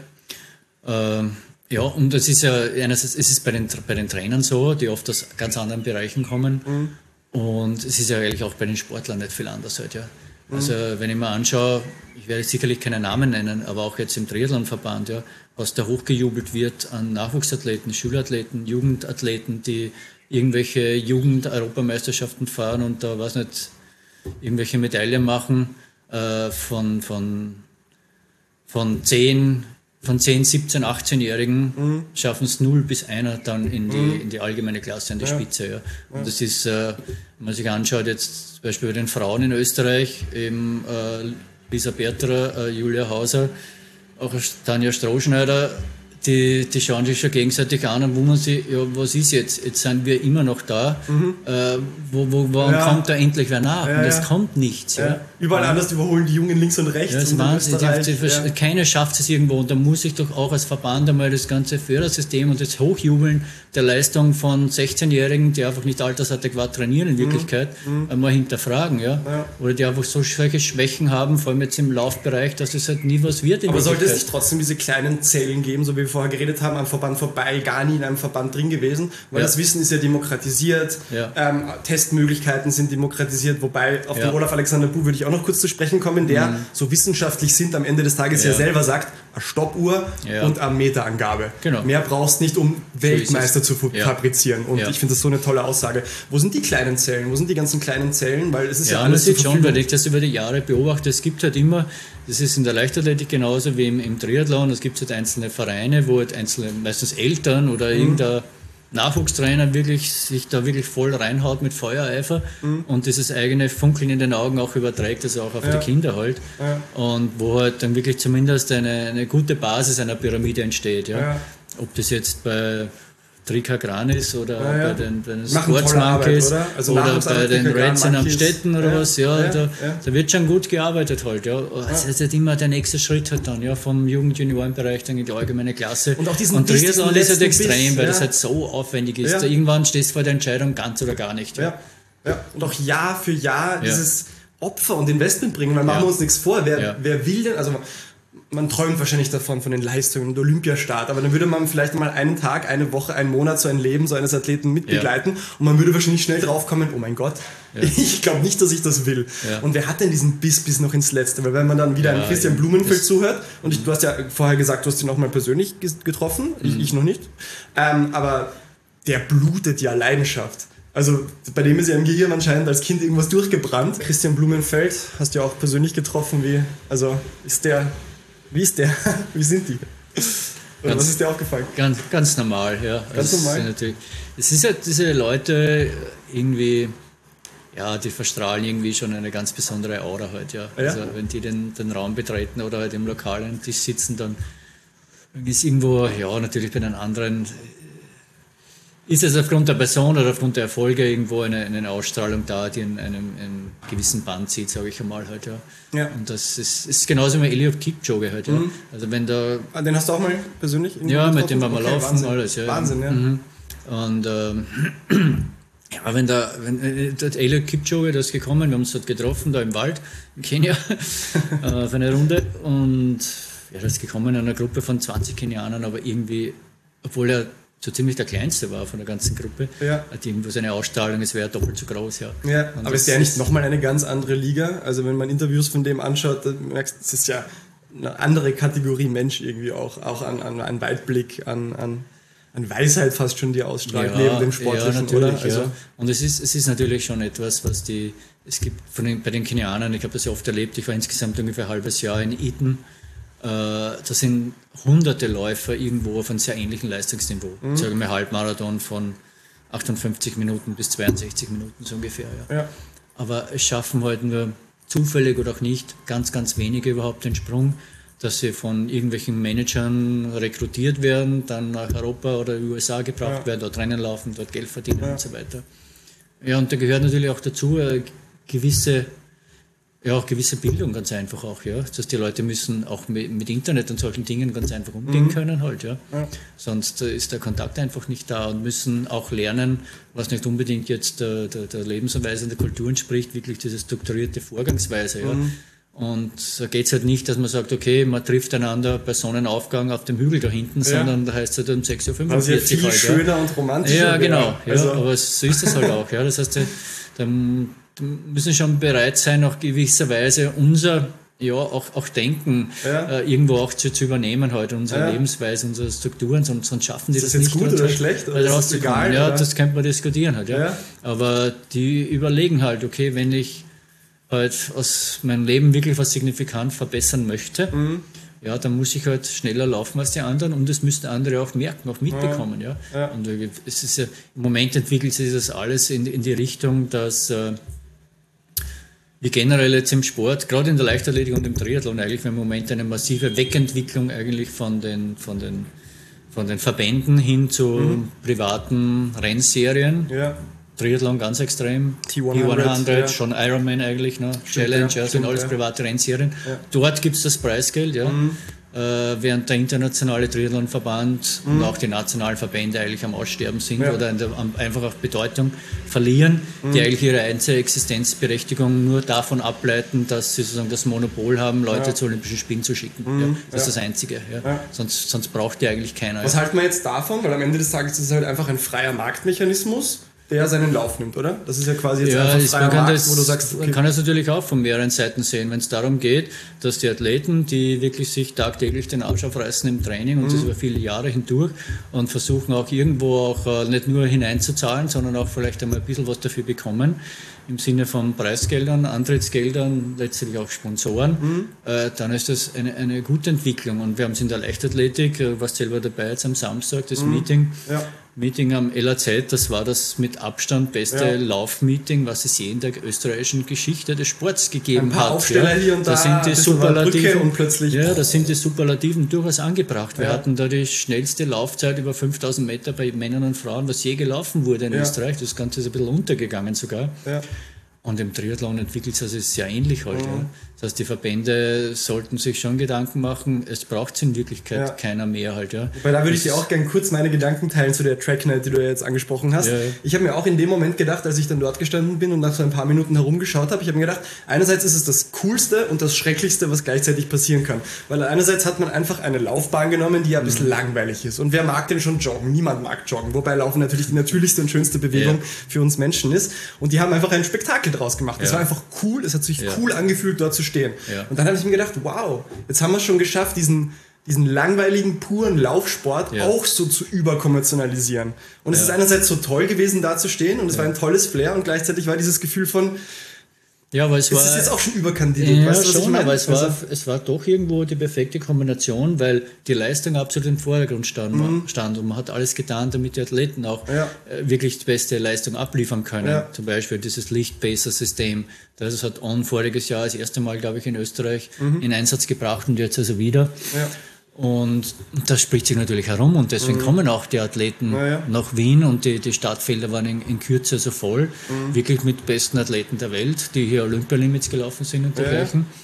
Ähm, ja, und es ist ja, einerseits, es ist bei den, bei den Trainern so, die oft aus ganz anderen Bereichen kommen. Mhm. Und es ist ja eigentlich auch bei den Sportlern nicht viel anders heute, ja. Also wenn ich mir anschaue, ich werde sicherlich keine Namen nennen, aber auch jetzt im Triathlonverband, ja, was da hochgejubelt wird an Nachwuchsathleten, Schülerathleten, Jugendathleten, die irgendwelche Jugend-Europameisterschaften fahren und da, weiß nicht, irgendwelche Medaillen machen äh, von, von, von zehn, von zehn, siebzehn, achtzehnjährigen mhm. schaffen es null bis einer dann in die, mhm. in die allgemeine Klasse an die ja. Spitze. Ja. Und ja. das ist, äh, wenn man sich anschaut, jetzt zum Beispiel bei den Frauen in Österreich, eben äh, Lisa Bertrer, äh, Julia Hauser, auch Tanja Strohschneider, die, die schauen sich schon gegenseitig an und wundern sich, ja, was ist jetzt? Jetzt sind wir immer noch da. Mhm. Äh, wo, wo, warum ja. kommt da endlich wer nach? Ja, und es ja. kommt nichts. Ja. Ja. Überall ja. anders überholen die Jungen links und rechts. Ja, das und Wahnsinn. Die, die, ja. Keiner schafft es irgendwo. Und da muss ich doch auch als Verband einmal das ganze Fördersystem und das Hochjubeln der Leistung von sechzehnjährigen, die einfach nicht altersadäquat trainieren in Wirklichkeit, mhm. einmal hinterfragen. Ja? Ja. Oder die einfach so solche Schwächen haben, vor allem jetzt im Laufbereich, dass es halt nie was wird in Aber sollte es nicht trotzdem diese kleinen Zellen geben, so wie wir vorher geredet haben, am Verband vorbei, gar nie in einem Verband drin gewesen, weil ja. das Wissen ist ja demokratisiert, ja. Ähm, Testmöglichkeiten sind demokratisiert, wobei auf ja. den Olaf Alexander Buh würde ich auch noch kurz zu sprechen kommen, der mhm. so wissenschaftlich sind, am Ende des Tages ja, ja selber sagt, eine Stoppuhr ja. und eine Meterangabe. Genau. Mehr brauchst nicht, um Weltmeister so zu ja. fabrizieren. Und ja. ich finde das so eine tolle Aussage. Wo sind die kleinen Zellen? Wo sind die ganzen kleinen Zellen? Weil es ist ja, ja alles man sieht schon, weil ich das über die Jahre beobachte, es gibt halt immer, das ist in der Leichtathletik genauso wie im, im Triathlon, es gibt halt einzelne Vereine, wo halt einzelne, meistens Eltern oder mhm. irgendein Nachwuchstrainer wirklich sich da wirklich voll reinhaut mit Feuereifer mhm. und dieses eigene Funkeln in den Augen auch überträgt, also auch auf ja. die Kinder halt. Ja. Und wo halt dann wirklich zumindest eine, eine gute Basis einer Pyramide entsteht. Ja? Ja. Ob das jetzt bei Trika Granis oder ja, ja. bei den, bei den Sportsmonkeys oder, also oder bei den Reds in Amstetten oder ja, was, ja, ja, da, ja. da wird schon gut gearbeitet halt, ja. Das ist halt immer der nächste Schritt halt dann, ja, vom Jugend-Juniorenbereich dann in die allgemeine Klasse. Und auch diesen und Triathlon ist halt extrem, Biss, weil ja. das halt so aufwendig ist. Ja. Da irgendwann stehst du vor der Entscheidung, ganz oder gar nicht. Ja. Ja. Ja. Und auch Jahr für Jahr ja. dieses Opfer und Investment bringen, weil machen ja. wir uns nichts vor. Wer, ja. wer will denn, also man träumt wahrscheinlich davon, von den Leistungen und Olympiastart, aber dann würde man vielleicht mal einen Tag, eine Woche, einen Monat so ein Leben so eines Athleten mitbegleiten ja. und man würde wahrscheinlich schnell draufkommen, oh mein Gott, ja. ich glaube nicht, dass ich das will. Ja. Und wer hat denn diesen Biss bis noch ins Letzte? Weil wenn man dann wieder ja, einem Christian Blumenfeld zuhört, und ich, du hast ja vorher gesagt, du hast ihn auch mal persönlich getroffen, mhm. ich, ich noch nicht, ähm, aber der blutet ja Leidenschaft. Also bei dem ist ja im Gehirn anscheinend als Kind irgendwas durchgebrannt. Christian Blumenfeld hast du ja auch persönlich getroffen, wie, also ist der... Wie ist der? Wie sind die? Oder ganz, was ist dir aufgefallen? Ganz, ganz normal, ja. Ganz also normal? Es, natürlich, es ist halt diese Leute irgendwie, ja, die verstrahlen irgendwie schon eine ganz besondere Aura halt, ja. ja? Also wenn die den, den Raum betreten oder halt im Lokal am Tisch sitzen, dann ist irgendwo, ja, natürlich bei den anderen, ist es aufgrund der Person oder aufgrund der Erfolge irgendwo eine, eine Ausstrahlung da, die in einem, einem gewissen Band zieht, sage ich einmal halt, ja. ja. Und das ist, ist genauso wie Eliud Kipchoge halt, ja. Mhm. Also wenn da... Ah, den hast du auch mal persönlich? Ja, mit dem waren wir okay, laufen, Wahnsinn. alles, ja. Wahnsinn, ja. Mhm. Und ähm, ja, wenn da, wenn äh, der Eliud Kipchoge, der ist gekommen, wir haben uns dort getroffen, da im Wald, in Kenia, äh, auf eine Runde und ja, der ist gekommen in einer Gruppe von zwanzig Kenianern, aber irgendwie, obwohl er so ziemlich der Kleinste war von der ganzen Gruppe, ja. hat irgendwo seine Ausstrahlung, es wäre doppelt so groß, ja. ja aber ist der nicht nochmal eine ganz andere Liga? Also wenn man Interviews von dem anschaut, dann merkst du, es ist ja eine andere Kategorie Mensch irgendwie auch, auch an, an, an Weitblick, an, an, an Weisheit fast schon, die ausstrahlt, ja, neben dem Sportlichen, ja, natürlich, oder? Also ja. Und es ist, es ist natürlich schon etwas, was die, es gibt von den, bei den Kenianern, ich habe das ja oft erlebt, ich war insgesamt ungefähr ein halbes Jahr in Eton. Da sind hunderte Läufer irgendwo auf einem sehr ähnlichen Leistungsniveau. Mhm. Sagen wir Halbmarathon von achtundfünfzig Minuten bis zweiundsechzig Minuten so ungefähr. Ja. Ja. Aber es schaffen halt nur zufällig oder auch nicht ganz, ganz wenige überhaupt den Sprung, dass sie von irgendwelchen Managern rekrutiert werden, dann nach Europa oder U S A gebracht ja. werden, dort Rennen laufen, dort Geld verdienen ja. und so weiter. Ja, und da gehört natürlich auch dazu eine gewisse Ja, auch gewisse Bildung ganz einfach auch, ja. Das heißt, die Leute müssen auch mit, mit Internet und solchen Dingen ganz einfach umgehen mhm. können halt, ja. ja. Sonst ist der Kontakt einfach nicht da und müssen auch lernen, was nicht unbedingt jetzt der, der, der Lebensweise und der Kultur entspricht, wirklich diese strukturierte Vorgangsweise, ja. Mhm. Und da geht es halt nicht, dass man sagt, okay, man trifft einander bei Sonnenaufgang auf dem Hügel da hinten, ja. sondern da heißt es halt um sechs Uhr fünfundvierzig. Also ja viel halt, schöner ja. und romantischer. Ja, genau. Ja, also. Aber so ist das halt auch, ja. Das heißt, dann müssen schon bereit sein, auch gewisserweise unser, ja, auch, auch Denken ja. äh, irgendwo auch zu, zu übernehmen heute, unsere ja. Lebensweise, unsere Strukturen, sonst, sonst schaffen die ist das, das nicht. Ist das gut oder halt, schlecht? Oder ist das egal? Ja, oder? das könnte man diskutieren halt, ja. ja. Aber die überlegen halt, okay, wenn ich halt aus meinem Leben wirklich was signifikant verbessern möchte, mhm. ja, dann muss ich halt schneller laufen als die anderen und das müssten andere auch merken, auch mitbekommen. Ja. Ja. Ja. Und es ist ja, im Moment entwickelt sich das alles in, in die Richtung, dass äh, wir generell jetzt im Sport, gerade in der Leichtathletik und im Triathlon eigentlich im Moment eine massive Wegentwicklung eigentlich von den, von den, von den Verbänden hin zu mhm. privaten Rennserien. Ja. Triathlon ganz extrem, T hundert, ja. schon Ironman eigentlich, ne? Challenge, ja, sind alles ja. private Rennserien. Ja. Dort gibt es das Preisgeld, ja. Mhm. Äh, während der internationale Triathlonverband mhm. und auch die nationalen Verbände eigentlich am Aussterben sind ja. oder der, um, einfach auch Bedeutung verlieren, mhm. die eigentlich ihre einzige Existenzberechtigung nur davon ableiten, dass sie sozusagen das Monopol haben, Leute ja. zu Olympischen Spielen zu schicken. Mhm. Ja. Das ja. ist das Einzige. Ja. Ja. Sonst, sonst braucht die eigentlich keiner. Was ja. halten wir jetzt davon? Weil am Ende des Tages ist es halt einfach ein freier Marktmechanismus, der seinen Lauf nimmt, oder? Das ist ja quasi jetzt ja, einfach freier man kann Markt, das, wo du sagst... Okay. Man kann das natürlich auch von mehreren Seiten sehen, wenn es darum geht, dass die Athleten, die wirklich sich tagtäglich den Arsch aufreißen im Training und mhm. das über viele Jahre hindurch und versuchen auch irgendwo auch äh, nicht nur hineinzuzahlen, sondern auch vielleicht einmal ein bisschen was dafür bekommen, im Sinne von Preisgeldern, Antrittsgeldern, letztlich auch Sponsoren, mhm. äh, dann ist das eine, eine gute Entwicklung. Und wir haben es in der Leichtathletik, äh, warst selber dabei jetzt am Samstag, das mhm. Meeting, ja. Meeting am L A Z, das war das mit Abstand beste ja. Laufmeeting, was es je in der österreichischen Geschichte des Sports gegeben Ein paar hat. Aufsteller ja. hier und da, da sind die Superlativen und plötzlich ja, da sind die Superlativen durchaus angebracht. Wir ja. hatten da die schnellste Laufzeit über fünftausend Meter bei Männern und Frauen, was je gelaufen wurde in ja. Österreich. Das Ganze ist ein bisschen untergegangen sogar. Ja. Und im Triathlon entwickelt sich das sehr ähnlich halt. Mhm. Ja. Das heißt, die Verbände sollten sich schon Gedanken machen, es braucht in Wirklichkeit ja. keiner mehr halt. Ja. Weil da würde ich dir auch gerne kurz meine Gedanken teilen zu der Tracknight, die du ja jetzt angesprochen hast. Ja. Ich habe mir auch in dem Moment gedacht, als ich dann dort gestanden bin und nach so ein paar Minuten herumgeschaut habe, ich habe mir gedacht, einerseits ist es das Coolste und das Schrecklichste, was gleichzeitig passieren kann. Weil einerseits hat man einfach eine Laufbahn genommen, die ja ein bisschen mhm. langweilig ist. Und wer mag denn schon joggen? Niemand mag joggen. Wobei Laufen natürlich die natürlichste und schönste Bewegung ja. für uns Menschen ist. Und die haben einfach ein Spektakel draus gemacht. Es ja. war einfach cool, es hat sich ja. cool angefühlt, dort zu stehen. Ja. Und dann habe ich mir gedacht, wow, jetzt haben wir es schon geschafft, diesen, diesen langweiligen, puren Laufsport ja. auch so zu überkommerzialisieren. Und ja. es ist einerseits so toll gewesen, da zu stehen und es ja. war ein tolles Flair und gleichzeitig war dieses Gefühl von, ja, aber es, es war, ist jetzt auch schon überkandidiert. Ja, weißt du, was schon, ich meine? aber es, also, war, es war doch irgendwo die perfekte Kombination, weil die Leistung absolut im Vordergrund stand, mhm. stand und man hat alles getan, damit die Athleten auch ja. wirklich die beste Leistung abliefern können. Ja. Zum Beispiel dieses Lichtpacer-System. Das hat On voriges Jahr das erste Mal, glaube ich, in Österreich mhm. in Einsatz gebracht und jetzt also wieder. Ja. Und das spricht sich natürlich herum und deswegen mhm. kommen auch die Athleten ja, ja. nach Wien und die, die Startfelder waren in, in Kürze so voll, mhm. wirklich mit besten Athleten der Welt, die hier Olympialimits gelaufen sind und dergleichen. Ja, ja.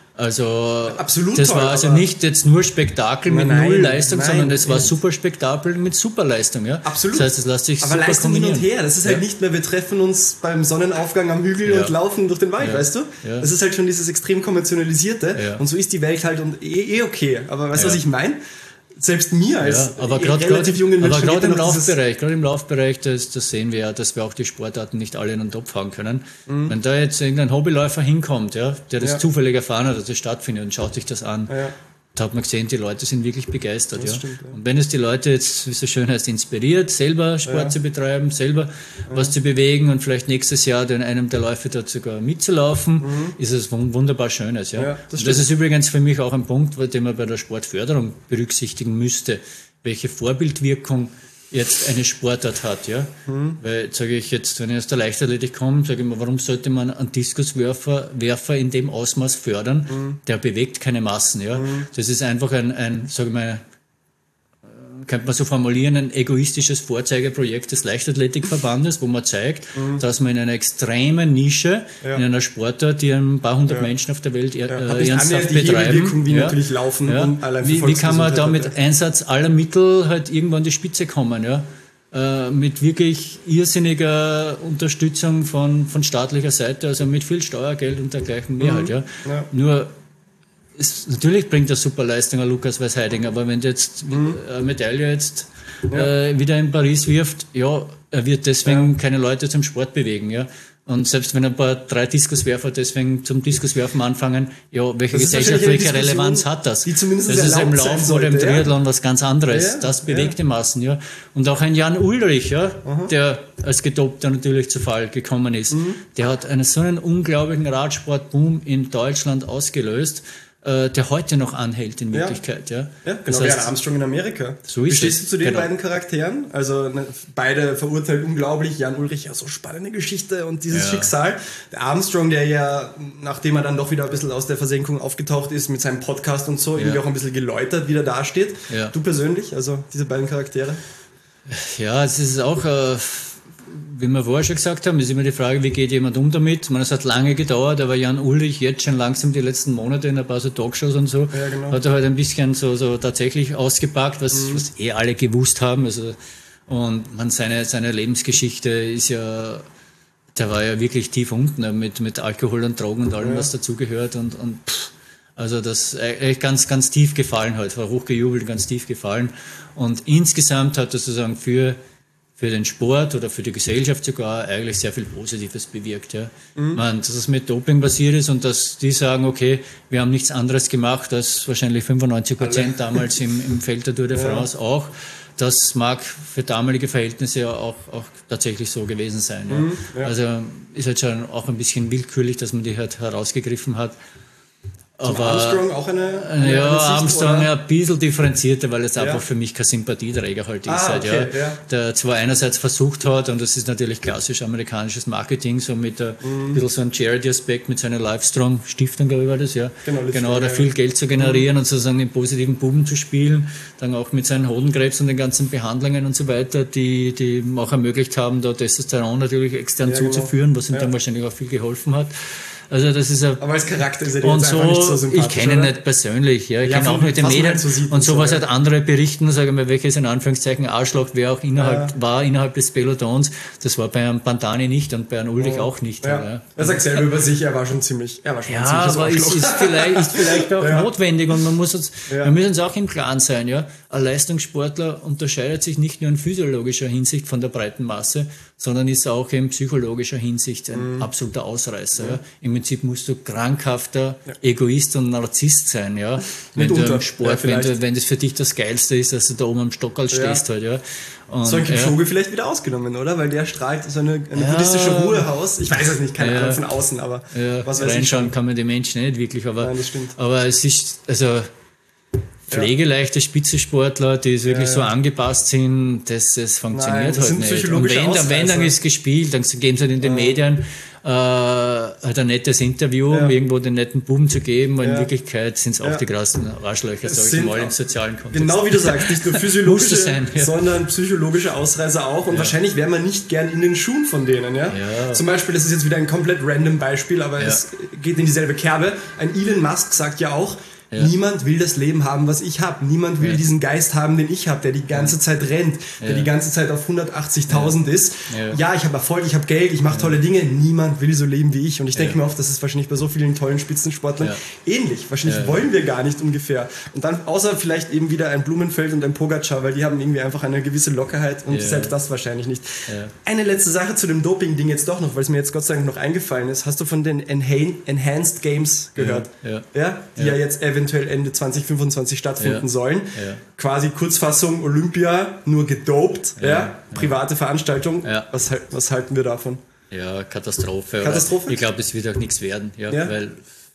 Also absolut das toll, war also nicht jetzt nur Spektakel mit nein, null Leistung, nein, sondern es war nein. super Spektakel mit super Leistung. Ja? Absolut. Das heißt, es lässt sich aber super Leistung hin kombinieren. und her, das ist halt ja. nicht mehr, wir treffen uns beim Sonnenaufgang am Hügel ja. und laufen durch den Wald, ja. weißt du? Ja. Das ist halt schon dieses extrem konventionalisierte ja. und so ist die Welt halt und eh, eh okay. Aber weißt du, ja. was ich meine? Selbst mir als ja, aber grad, relativ jungen Menschen. Aber gerade im Laufbereich, gerade im Laufbereich, das, das sehen wir ja, dass wir auch die Sportarten nicht alle in den Topf hauen können. Mhm. Wenn da jetzt irgendein Hobbyläufer hinkommt, ja, der das ja. zufällig erfahren hat, dass das stattfindet und schaut sich das an, ja. da hat man gesehen, die Leute sind wirklich begeistert. Ja. Stimmt, ja. Und wenn es die Leute jetzt, wie es so schön heißt, inspiriert, selber Sport ja. zu betreiben, selber ja. was zu bewegen und vielleicht nächstes Jahr in einem der Läufe dort sogar mitzulaufen, mhm. ist es wunderbar Schönes. Ja. Ja, das, das ist übrigens für mich auch ein Punkt, den man bei der Sportförderung berücksichtigen müsste, welche Vorbildwirkung jetzt eine Sportart hat, ja. Mhm. Weil, sage ich jetzt, wenn ich aus der Leichtathletik komme, sage ich mal, warum sollte man einen Diskuswerfer Werfer in dem Ausmaß fördern? Mhm. Der bewegt keine Massen, ja. Mhm. Das ist einfach ein, ein sage ich mal, könnte man so formulieren, ein egoistisches Vorzeigeprojekt des Leichtathletikverbandes, wo man zeigt, mhm. dass man in einer extremen Nische, ja. in einer Sportart, die ein paar hundert ja. Menschen auf der Welt ja. äh, ernsthaft die betreiben. Wie ja. natürlich laufen ja. und allein wie, wie kann man da mit Einsatz aller Mittel halt irgendwann an die Spitze kommen? Ja? Äh, mit wirklich irrsinniger Unterstützung von, von staatlicher Seite, also mit viel Steuergeld und dergleichen mehr. Mhm. Halt, ja? Ja. Nur Es, natürlich bringt er super Leistung an Lukas Weiß-Heidinger, aber wenn der jetzt mhm. eine Medaille jetzt ja. äh, wieder in Paris wirft, ja, er wird deswegen ja. keine Leute zum Sport bewegen, ja. Und selbst wenn ein paar drei Diskuswerfer deswegen zum Diskuswerfen anfangen, ja, welche gesellschaftliche Relevanz hat das? Die zumindest das ist im Lauf oder im Triathlon ja. was ganz anderes. Ja. Das bewegt die Massen, ja. Und auch ein Jan Ulrich, ja, Aha. der als Gedopter natürlich zu Fall gekommen ist, mhm. der hat einen so einen unglaublichen Radsportboom in Deutschland ausgelöst, der heute noch anhält in Wirklichkeit. Ja, ja. ja genau, das heißt, wie Armstrong in Amerika. So ist Wie stehst es. du zu den genau. beiden Charakteren? Also ne, beide verurteilt unglaublich. Jan Ulrich, ja, so spannende Geschichte und dieses ja. Schicksal. Der Armstrong, der ja, nachdem er dann doch wieder ein bisschen aus der Versenkung aufgetaucht ist, mit seinem Podcast und so, ja. irgendwie auch ein bisschen geläutert wieder dasteht. Ja. Du persönlich, also diese beiden Charaktere? Ja, es ist auch... Äh, wie wir vorher schon gesagt haben, ist immer die Frage, wie geht jemand um damit? Ich meine, es hat lange gedauert, aber Jan Ulrich jetzt schon langsam die letzten Monate in ein paar so Talkshows und so, ja, genau. hat er halt ein bisschen so, so tatsächlich ausgepackt, was, mhm. was eh alle gewusst haben. Also, und man, seine, seine Lebensgeschichte ist ja, der war ja wirklich tief unten mit, mit Alkohol und Drogen und allem, ja. was dazugehört und, und pff, also das echt ganz, ganz tief gefallen halt, war hochgejubelt, ganz tief gefallen. Und insgesamt hat das sozusagen für für den Sport oder für die Gesellschaft sogar eigentlich sehr viel Positives bewirkt. Ja. Mhm. Man, dass es mit Doping passiert ist und dass die sagen, okay, wir haben nichts anderes gemacht als wahrscheinlich fünfundneunzig Prozent damals im, im Feld der Tour de France ja. auch. Das mag für damalige Verhältnisse ja auch, auch tatsächlich so gewesen sein. Ja. Mhm, ja. Also ist halt schon auch ein bisschen willkürlich, dass man die halt herausgegriffen hat. Aber Armstrong auch eine, eine Ja, eine Sicht, Armstrong oder? ja ein bisschen differenzierter, weil es einfach Ja. für mich kein Sympathieträger halt ist. Ah, halt, okay, ja. ja. Der zwar einerseits versucht hat, und das ist natürlich klassisch amerikanisches Marketing, so mit ein Mhm. bisschen so einem Charity-Aspekt, mit seiner Livestrong-Stiftung, glaube ich, war das, ja. Genau, Livestrong, genau da ja. viel Geld zu generieren und sozusagen den positiven Buben zu spielen, dann auch mit seinen Hodenkrebs und den ganzen Behandlungen und so weiter, die, die ihm auch ermöglicht haben, da Testosteron natürlich extern Ja, genau. zuzuführen, was ihm Ja. dann wahrscheinlich auch viel geholfen hat. Also das ist ein Aber als Charakter ist er dir und jetzt so, einfach nicht so ich sympathisch, kenne ihn oder? nicht persönlich, ja, ich Ja, kenne auch von- mit den was man Medien halt so sieht und und so, so, was ja. halt andere berichten, sagen wir, welches in Anführungszeichen Arschloch wer auch innerhalb Ja. war, innerhalb des Pelotons, das war bei einem Pantani nicht und bei einem Ulrich auch nicht. Ja. Ja. Er sagt selber über sich, er war schon ziemlich, er war schon ein Ja, ziemliches aber ist, Arschloch. ist, vielleicht, ist vielleicht auch Ja. notwendig und man muss uns, Ja. wir müssen uns auch im Klaren sein, ja. Ein Leistungssportler unterscheidet sich nicht nur in physiologischer Hinsicht von der breiten Masse, sondern ist auch in psychologischer Hinsicht ein Mhm. absoluter Ausreißer. Ja. Im Prinzip musst du krankhafter Egoist und Narzisst sein, ja. Wenn du Mitunter, im Sport, ja, wenn, vielleicht. du, wenn das für dich das Geilste ist, dass du da oben am Stockerl stehst halt, ja. Und, So ein ja. Kipchoge vielleicht wieder ausgenommen, oder? Weil der strahlt so eine, eine Ja. buddhistische Ruhe aus. Ich weiß es nicht, keine Ja. Ahnung von außen, aber Ja, was weiß ich reinschauen schon. kann man die Menschen nicht wirklich, aber, Nein, das stimmt. aber es ist, also pflegeleichte Spitzensportler, die wirklich Ja, so ja. angepasst sind, das, das funktioniert Nein, das halt sind nicht. Und psychologische wenn, dann, wenn dann Ausreißer. ist gespielt, dann geben sie halt in den Medien äh, halt ein nettes Interview, Ja. um irgendwo den netten Buben zu geben, aber in Ja. Wirklichkeit sind es auch Ja. die krassen Arschlöcher, Es sag ich sind mal, auch- im sozialen Kontext. Genau wie du sagst, nicht nur physiologische, Muss es sein, ja. sondern psychologische Ausreißer auch. Und wahrscheinlich wäre man nicht gern in den Schuhen von denen. Ja? Ja. Zum Beispiel, das ist jetzt wieder ein komplett random Beispiel, aber Ja. es geht in dieselbe Kerbe. Ein Elon Musk sagt ja auch, Ja. niemand will das Leben haben, was ich habe. Niemand will Ja. diesen Geist haben, den ich habe, der die ganze Zeit rennt, der Ja. die ganze Zeit auf hundertachtzigtausend ist. Ja. Ja, ich habe Erfolg, ich habe Geld, ich mache tolle Dinge. Niemand will so leben wie ich. Und ich denke Ja. mir oft, das ist wahrscheinlich bei so vielen tollen Spitzensportlern Ja. ähnlich. Wahrscheinlich Ja. wollen wir gar nicht ungefähr. Und dann, außer vielleicht eben wieder ein Blumenfeld und ein Pogacar, weil die haben irgendwie einfach eine gewisse Lockerheit und Ja. selbst das wahrscheinlich nicht. Ja. Eine letzte Sache zu dem Doping-Ding jetzt doch noch, weil es mir jetzt Gott sei Dank noch eingefallen ist. Hast du von den Enhan- Enhanced Games gehört? Ja. Ja, die ja. Ja. jetzt eventuell Ende zwanzig fünfundzwanzig stattfinden Ja. sollen. Ja. Quasi Kurzfassung Olympia, nur gedopt. Ja. Ja. Private Veranstaltung. Ja. Was, hal- was halten wir davon? Ja, Katastrophe. Katastrophe? Aber ich glaube, es wird auch nichts werden, ja, Ja. weil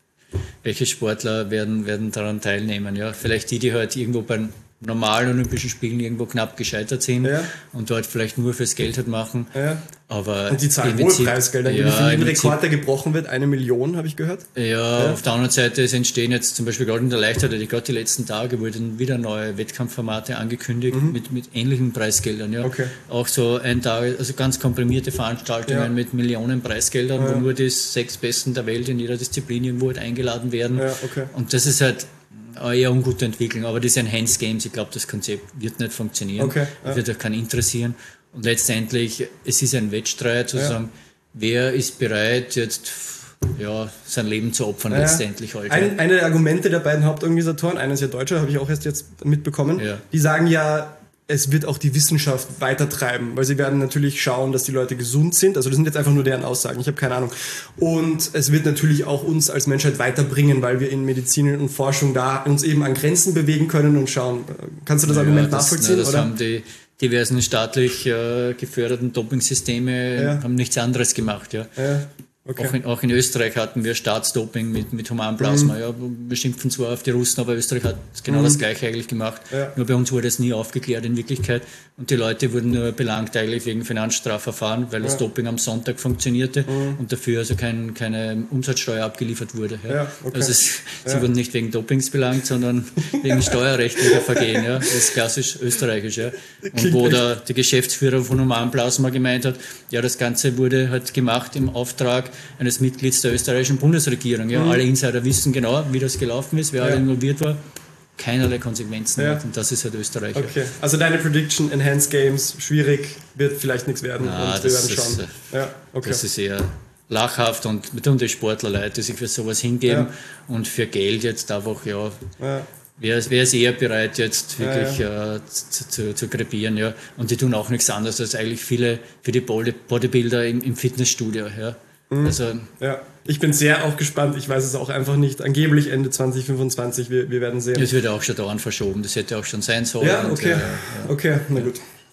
welche Sportler werden, werden daran teilnehmen, ja. Vielleicht die, die halt irgendwo bei normalen Olympischen Spielen irgendwo knapp gescheitert sind Ja. und dort vielleicht nur fürs Geld halt machen. Ja. Aber Und die zahlen im hohe Prinzip- Preisgelder. Ja, Für jeden im Prinzip- Rekord, der gebrochen wird, eine Million, habe ich gehört. Ja, auf der anderen Seite, es entstehen jetzt zum Beispiel gerade in der Leichtathletik, gerade die letzten Tage wurden wieder neue Wettkampfformate angekündigt mit, mit ähnlichen Preisgeldern. Ja. Mhm. Okay. Auch so ein Tag, also ganz komprimierte Veranstaltungen Ja. mit Millionen Preisgeldern, Ja. wo nur die sechs Besten der Welt in jeder Disziplin irgendwo halt eingeladen werden. Ja, okay. Und das ist halt eine eher ungute Entwicklung. Aber diese Enhanced Games, ich glaube, das Konzept wird nicht funktionieren. Okay, ja. Das wird auch keinen interessieren. Und letztendlich, es ist ein Wettstreit, sozusagen, wer ist bereit, jetzt ja, sein Leben zu opfern, Ja. letztendlich halt. Ein, eine der Argumente der beiden Hauptorganisatoren, einer ist ja Deutscher, habe ich auch erst jetzt mitbekommen, Ja. die sagen ja, es wird auch die Wissenschaft weitertreiben, weil sie werden natürlich schauen, dass die Leute gesund sind. Also das sind jetzt einfach nur deren Aussagen, ich habe keine Ahnung. Und es wird natürlich auch uns als Menschheit weiterbringen, weil wir in Medizin und Forschung da uns eben an Grenzen bewegen können und schauen. Kannst du das Argument das, nachvollziehen? Na, das oder? haben die diversen staatlich äh, geförderten Dopingsysteme Ja. haben nichts anderes gemacht. Ja. Ja, okay. Auch, in, auch in Österreich hatten wir Staatsdoping mit, mit Humanplasma. Mhm. Ja. Wir schimpfen zwar auf die Russen, aber Österreich hat genau das Gleiche eigentlich gemacht. Ja. Nur bei uns wurde es nie aufgeklärt in Wirklichkeit. Und die Leute wurden nur belangt eigentlich wegen Finanzstrafverfahren, weil das Doping am Sonntag funktionierte und dafür also kein, keine Umsatzsteuer abgeliefert wurde. Ja. Ja, okay. Also es, sie wurden nicht wegen Dopings belangt, sondern wegen steuerrechtlicher Vergehen. Ja. Das ist klassisch österreichisch. Ja. Und Klingt wo echt- der, der Geschäftsführer von Humanplasma gemeint hat, ja, das Ganze wurde halt gemacht im Auftrag eines Mitglieds der österreichischen Bundesregierung. Ja. Alle Insider wissen genau, wie das gelaufen ist, wer Mhm. Ja. alle involviert war. Keinerlei Konsequenzen. Ja. Hat. Und das ist halt Österreich. ja. Okay, also deine Prediction, Enhanced Games, schwierig, wird vielleicht nichts werden Na, und wir das werden ist, schauen. Ja, okay. Das ist eher lachhaft und mit tun die Sportler leid, die sich für sowas hingeben und für Geld jetzt einfach, ja, Ja. wer, wer ist eher bereit, jetzt Ja, wirklich Äh, zu, zu, zu krepieren, ja. Und die tun auch nichts anderes als eigentlich viele für die Body- Bodybuilder im, im Fitnessstudio, ja. Mhm. Also, Ja, ich bin sehr auch gespannt. Ich weiß es auch einfach nicht. Angeblich Ende zwanzig fünfundzwanzig. Wir, wir werden sehen. das wird auch schon dauernd verschoben. Das hätte auch schon sein sollen. Ja, und, okay. äh, Okay, na gut.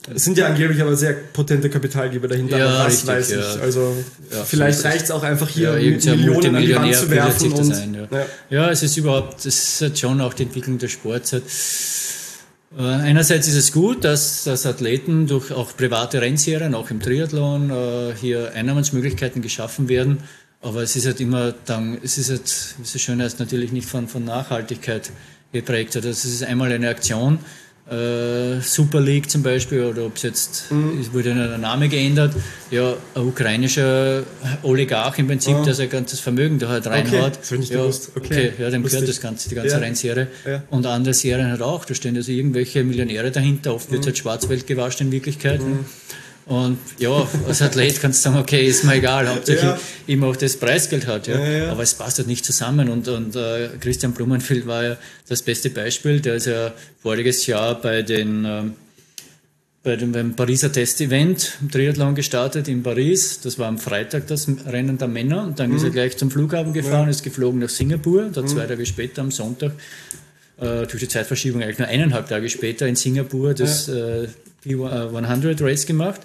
Es sind ja angeblich aber sehr potente Kapitalgeber dahinter, ja, aber was richtig, weiß ich. Ja. Also ja, vielleicht so reicht es auch einfach hier, ja, Millionen an die Wand zu werfen. Das und, ein, ja. Ja. ja, es ist überhaupt, das ist schon auch die Entwicklung des Sports. Einerseits ist es gut, dass, dass Athleten durch auch private Rennserien, auch im Triathlon, hier Einnahmensmöglichkeiten geschaffen werden. Aber es ist halt immer dann, es ist halt, wie so schön heißt, natürlich nicht von, von Nachhaltigkeit geprägt. Also es ist einmal eine Aktion, äh, Super League zum Beispiel, oder ob es jetzt, mhm. es wurde der Name geändert, ja, ein ukrainischer Oligarch im Prinzip, oh. der sein ganzes Vermögen da halt reinhaut. Okay, das habe ich nicht ja, gewusst. Okay, okay ja, dem gehört das Ganze, die ganze ja. Rennserie. Ja. Und andere Serien halt auch, da stehen also irgendwelche Millionäre dahinter, oft mhm. wird halt Schwarzwald gewaschen in Wirklichkeit. Mhm. Und ja, als Athlet kannst du sagen, okay, ist mir egal, hauptsächlich ja. immer auch das Preisgeld hat. Ja. Ja, ja. Aber es passt halt nicht zusammen. Und, und äh, Christian Blumenfeld war ja das beste Beispiel. Der ist ja voriges Jahr bei, den, äh, bei dem beim Pariser Test-Event im Triathlon gestartet in Paris. Das war am Freitag das Rennen der Männer. Und dann mhm. ist er gleich zum Flughafen gefahren, ja. ist geflogen nach Singapur. Da mhm. zwei Tage später am Sonntag, äh, durch die Zeitverschiebung eigentlich nur eineinhalb Tage später in Singapur, das ja. äh, P hundert Race gemacht.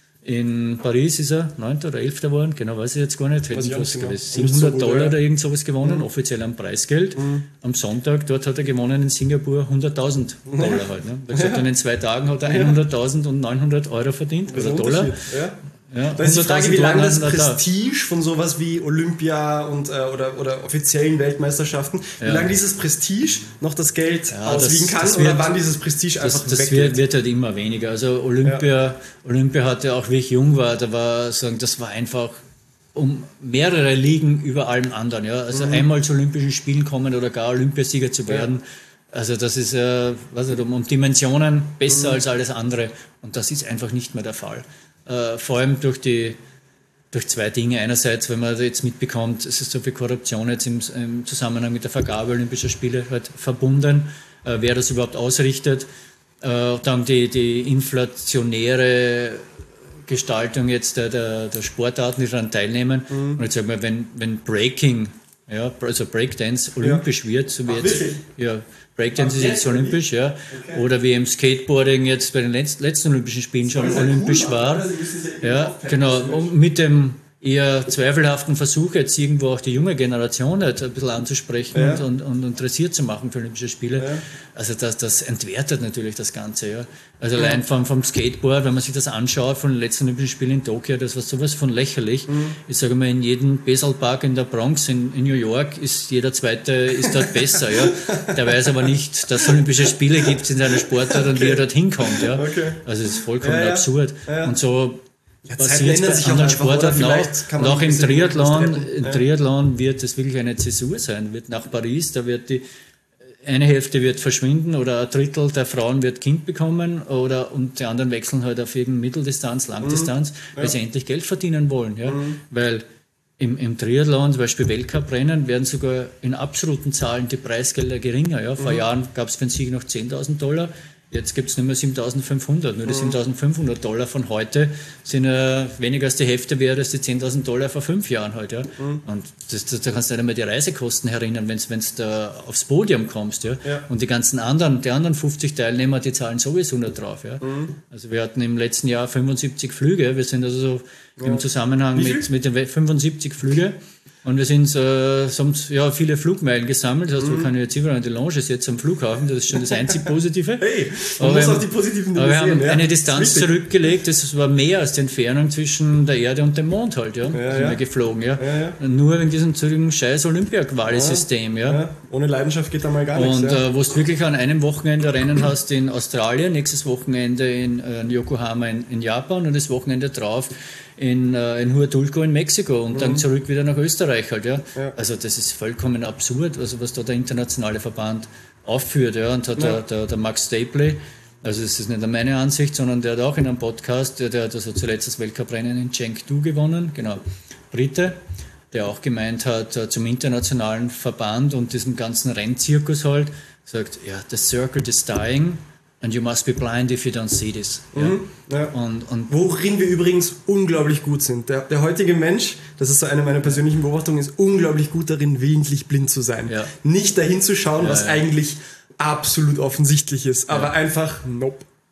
In Paris ist er neunter oder elfter geworden, genau weiß ich jetzt gar nicht. Hätten fast genau. siebenhundert Dollar ja. oder irgend sowas gewonnen, mhm. offiziell am Preisgeld. Mhm. Am Sonntag, dort hat er gewonnen in Singapur hunderttausend Dollar halt. Ne? Er gesagt, ja. in zwei Tagen hat er hunderttausend und neunhundert Euro verdient, oder Dollar. Ja. Ja, da ist die Frage, wie lange das Prestige von sowas wie Olympia und, äh, oder, oder offiziellen Weltmeisterschaften, ja. wie lange dieses Prestige noch das Geld ja, auswiegen das, kann das wird, oder wann dieses Prestige das, einfach das weggeht. Wird, wird halt immer weniger. Also Olympia, ja. Olympia hatte auch, wie ich jung war, da war, sagen, das war einfach um mehrere Ligen über allem anderen. Ja? Also mhm. einmal zu Olympischen Spielen kommen oder gar Olympiasieger zu werden. Ja. Also das ist äh, was nicht, um Dimensionen besser mhm. als alles andere. Und das ist einfach nicht mehr der Fall. Uh, vor allem durch die durch zwei Dinge. Einerseits, wenn man jetzt mitbekommt, es ist so viel Korruption jetzt im, im Zusammenhang mit der Vergabe Olympischer Spiele halt verbunden, uh, wer das überhaupt ausrichtet. Uh, dann die, die inflationäre Gestaltung jetzt der, der, der Sportarten, die daran teilnehmen. Mhm. Und jetzt sag mal, wenn, wenn Breaking, ja, also Breakdance olympisch ja. wird, so wie Ach, jetzt, ja, Breakdance ist jetzt olympisch, ja. Okay. Oder wie im Skateboarding jetzt bei den letzten, letzten Olympischen Spielen schon olympisch war. Ja, genau. Und mit dem eher zweifelhaften Versuch, jetzt irgendwo auch die junge Generation halt ein bisschen anzusprechen ja. und, und, und interessiert zu machen für Olympische Spiele. Ja. Also das, das entwertet natürlich das Ganze. Ja. Also allein vom, vom Skateboard, wenn man sich das anschaut von den letzten Olympischen Spielen in Tokio, das war sowas von lächerlich. Mhm. Ich sage mal, in jedem Baselpark in der Bronx in, in New York ist jeder Zweite ist dort besser. Ja. Der weiß aber nicht, dass es Olympische Spiele gibt in seiner Sportart und okay. wie er dort hinkommt. Ja. Okay. Also es ist vollkommen ja, ja. absurd. Ja. Und so Ja, passiert bei sich anderen Sportarten auch, auch im Triathlon. Im ja. Triathlon wird es wirklich eine Zäsur sein. Wird nach Paris, da wird die eine Hälfte wird verschwinden oder ein Drittel der Frauen wird Kind bekommen oder und die anderen wechseln halt auf irgendeine Mitteldistanz, Langdistanz, mhm. weil ja. sie endlich Geld verdienen wollen. Ja? Mhm. Weil im, im Triathlon, zum Beispiel Weltcuprennen, werden sogar in absoluten Zahlen die Preisgelder geringer. Ja? Vor mhm. Jahren gab es für den Sieg noch zehntausend Dollar. Jetzt gibt es nur mehr siebentausendfünfhundert. Nur die siebentausendfünfhundert Dollar von heute sind äh, weniger als die Hälfte wert als die zehntausend Dollar vor fünf Jahren halt. Ja. Mhm. Und das, das, da kannst du nicht einmal die Reisekosten erinnern, wenn du da aufs Podium kommst. Ja. Ja. Und die ganzen anderen, die anderen fünfzig Teilnehmer, die zahlen sowieso nur drauf. Ja. Mhm. Also wir hatten im letzten Jahr fünfundsiebzig Flüge. Wir sind also so ja. im Zusammenhang mit, mit den fünfundsiebzig Flüge. Und wir sind äh, so, ja, viele Flugmeilen gesammelt. Das heißt, mhm. wir können jetzt überall, die Lounge ist jetzt am Flughafen, das ist schon das einzig Positive. Hey, man aber muss auch die positiven Dinge sehen. Wir haben ja. eine Distanz zurückgelegt, das war mehr als die Entfernung zwischen der Erde und dem Mond halt, ja. ja, sind ja. wir geflogen, ja. ja, ja. Nur wegen diesem zurückem scheiß Olympia-Quali-System, ja. ja. Ohne Leidenschaft geht da mal gar und, nichts. Und äh, wo du wirklich an einem Wochenende Rennen hast in Australien, nächstes Wochenende in, äh, in Yokohama in, in Japan und das Wochenende drauf in, äh, in Huatulco in Mexiko und mhm. dann zurück wieder nach Österreich halt, ja. ja. Also das ist vollkommen absurd, also was da der internationale Verband aufführt, ja. Und hat ja. der, der, der Max Stapley, also das ist nicht meine Ansicht, sondern der hat auch in einem Podcast, der, der hat also zuletzt das Weltcuprennen in Chengdu gewonnen, genau, Brite, der auch gemeint hat, äh, zum internationalen Verband und diesem ganzen Rennzirkus halt, sagt, ja, the circle is dying. And you must be blind if you don't see this. Mhm, ja. Ja. Und, und worin wir übrigens unglaublich gut sind. Der, der heutige Mensch, das ist so eine meiner persönlichen Beobachtungen, ist unglaublich gut darin, willentlich blind zu sein. Ja. Nicht dahin zu schauen, ja, was ja. eigentlich absolut offensichtlich ist, aber ja. einfach nope.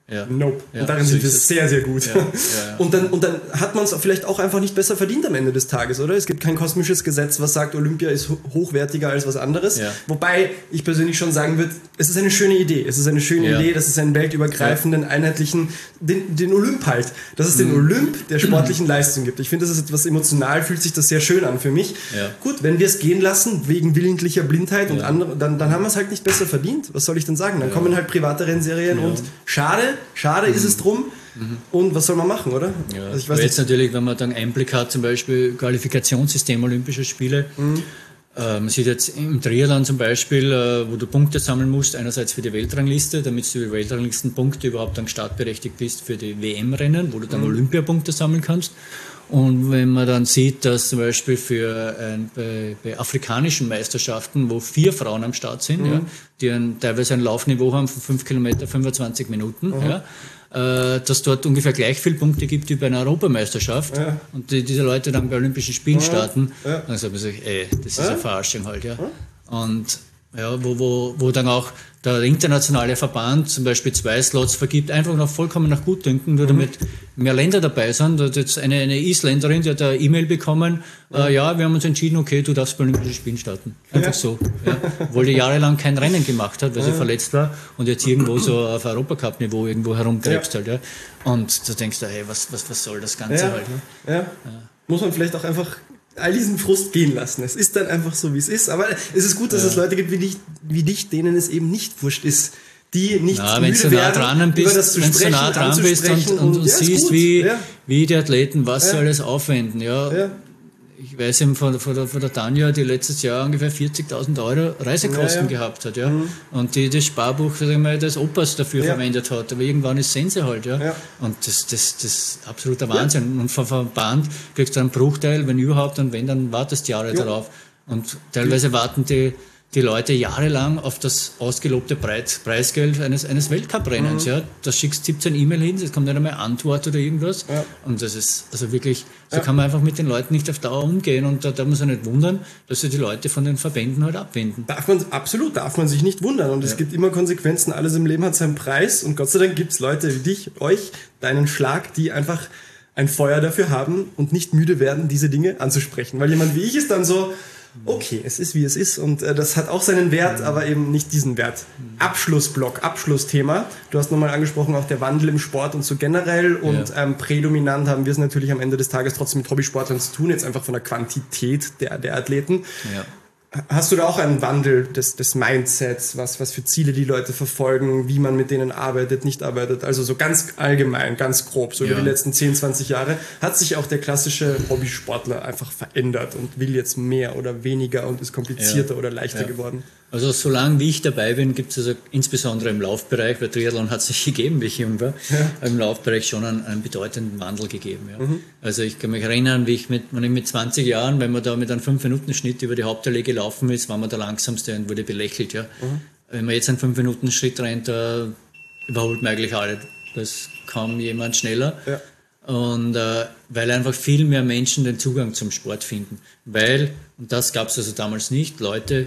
Ja. Nope. Ja, und darin so sind wir ist es. sehr, sehr gut. Ja, ja, ja. Und, dann, und dann hat man es vielleicht auch einfach nicht besser verdient am Ende des Tages, oder? Es gibt kein kosmisches Gesetz, was sagt, Olympia ist ho- hochwertiger als was anderes. Ja. Wobei ich persönlich schon sagen würde, es ist eine schöne Idee. Es ist eine schöne Ja. Idee, dass es einen weltübergreifenden, einheitlichen, den, den Olymp halt, dass es den Olymp der sportlichen Leistung gibt. Ich finde, das ist etwas emotional, fühlt sich das sehr schön an für mich. Ja. Gut, wenn wir es gehen lassen, wegen willentlicher Blindheit und Ja. andere, dann, dann haben wir es halt nicht besser verdient. Was soll ich denn sagen? Dann Ja. kommen halt private Rennserien Ja. und schade, schade ist es drum. Und was soll man machen, oder? Ja. Also ich Aber weiß jetzt nicht. natürlich, wenn man dann Einblick hat, zum Beispiel Qualifikationssystem Olympischer Spiele, Mhm. äh, man sieht jetzt im Triathlon zum Beispiel, äh, wo du Punkte sammeln musst, einerseits für die Weltrangliste, damit du die Weltranglistenpunkte überhaupt dann startberechtigt bist für die W M-Rennen, wo du dann Mhm. Olympiapunkte sammeln kannst. Und wenn man dann sieht, dass zum Beispiel für ein, bei, bei afrikanischen Meisterschaften, wo vier Frauen am Start sind, ja, die ein, teilweise ein Laufniveau haben von fünf Kilometer, fünfundzwanzig Minuten, ja, äh, dass dort ungefähr gleich viele Punkte gibt wie bei einer Europameisterschaft Ja. und die, diese Leute dann bei Olympischen Spielen starten, Ja. dann sagt man sich, ey, das ist eine Verarschung halt. Ja. Und ja, wo, wo, wo dann auch der internationale Verband zum Beispiel zwei Slots vergibt, einfach noch vollkommen nach Gutdünken, nur damit mehr Länder dabei sind. Da hat jetzt eine, eine Isländerin, die hat eine E-Mail bekommen, ja. Äh, ja, wir haben uns entschieden, okay, du darfst bei Olympischen Spielen starten. Einfach Ja. so. Ja. Obwohl die jahrelang kein Rennen gemacht hat, weil sie verletzt war und jetzt irgendwo so auf Europacup-Niveau irgendwo herumkrebst Ja. halt. Ja. Und du denkst, hey, was, was, was soll das Ganze Ja. halt? Ja. Ja. Muss man vielleicht auch einfach all diesen Frust gehen lassen. Es ist dann einfach so, wie es ist. Aber es ist gut, dass Ja. es Leute gibt wie dich, wie dich, denen es eben nicht wurscht ist. Die nicht Ja, wenn müde du nah werden, dran bist, über das zu wenn du sprechen, nah dran bist und, anzusprechen und, und ja, ist siehst, gut. wie, Ja. wie die Athleten, was Ja. sie alles aufwenden. Ja. Ja. Ich weiß eben von, von, der, von der Tanja, die letztes Jahr ungefähr vierzigtausend Euro Reisekosten Ja, ja. gehabt hat. Ja. Mhm. Und die das Sparbuch sag ich mal, des Opas dafür Ja. verwendet hat. Aber irgendwann ist Sense halt. Ja. Ja. Und das, das, das ist absoluter Wahnsinn. Und vom Verband kriegst du einen Bruchteil, wenn überhaupt, und wenn, dann wartest du Jahre Ja. darauf. Und teilweise warten die die Leute jahrelang auf das ausgelobte Preis, Preisgeld eines, eines Weltcuprennens. Mhm. Ja. Da schickst siebzehn E-Mail hin, es kommt nicht einmal Antwort oder irgendwas. Ja. Und das ist also wirklich, so Ja. kann man einfach mit den Leuten nicht auf Dauer umgehen. Und da darf man sich nicht wundern, dass sie die Leute von den Verbänden halt abwenden. Darf man, absolut, darf man sich nicht wundern. Und es Ja. gibt immer Konsequenzen. Alles im Leben hat seinen Preis. Und Gott sei Dank gibt es Leute wie dich, euch, deinen Schlag, die einfach ein Feuer dafür haben und nicht müde werden, diese Dinge anzusprechen. Weil jemand wie ich ist dann so, okay, es ist wie es ist und äh, das hat auch seinen Wert, aber eben nicht diesen Wert. Abschlussblock, Abschlussthema. Du hast nochmal angesprochen, auch der Wandel im Sport und so generell und Ja. ähm, prädominant haben wir es natürlich am Ende des Tages trotzdem mit Hobbysportlern zu tun, jetzt einfach von der Quantität der, der Athleten. Ja. Hast du da auch einen Wandel des, des Mindsets, was, was für Ziele die Leute verfolgen, wie man mit denen arbeitet, nicht arbeitet? Also so ganz allgemein, ganz grob, so Ja. über die letzten zehn, zwanzig Jahre. Hat sich auch der klassische Hobbysportler einfach verändert und will jetzt mehr oder weniger und ist komplizierter Ja. oder leichter Ja. geworden? Also solange wie ich dabei bin, gibt es also insbesondere im Laufbereich, weil Triathlon hat sich gegeben, wie ich jung war, Ja. im Laufbereich schon einen, einen bedeutenden Wandel gegeben. Ja. Also ich kann mich erinnern, wie ich mit, wenn ich mit zwanzig Jahren, wenn man da mit einem fünf Minuten Schnitt über die Hauptallee gelaufen ist, war man der Langsamste und wurde belächelt. Ja. Wenn man jetzt einen fünf Minuten Schritt rennt, da überholt man eigentlich alle. Da ist kaum jemand schneller. Ja. Und äh, weil einfach viel mehr Menschen den Zugang zum Sport finden. Weil, und das gab es also damals nicht, Leute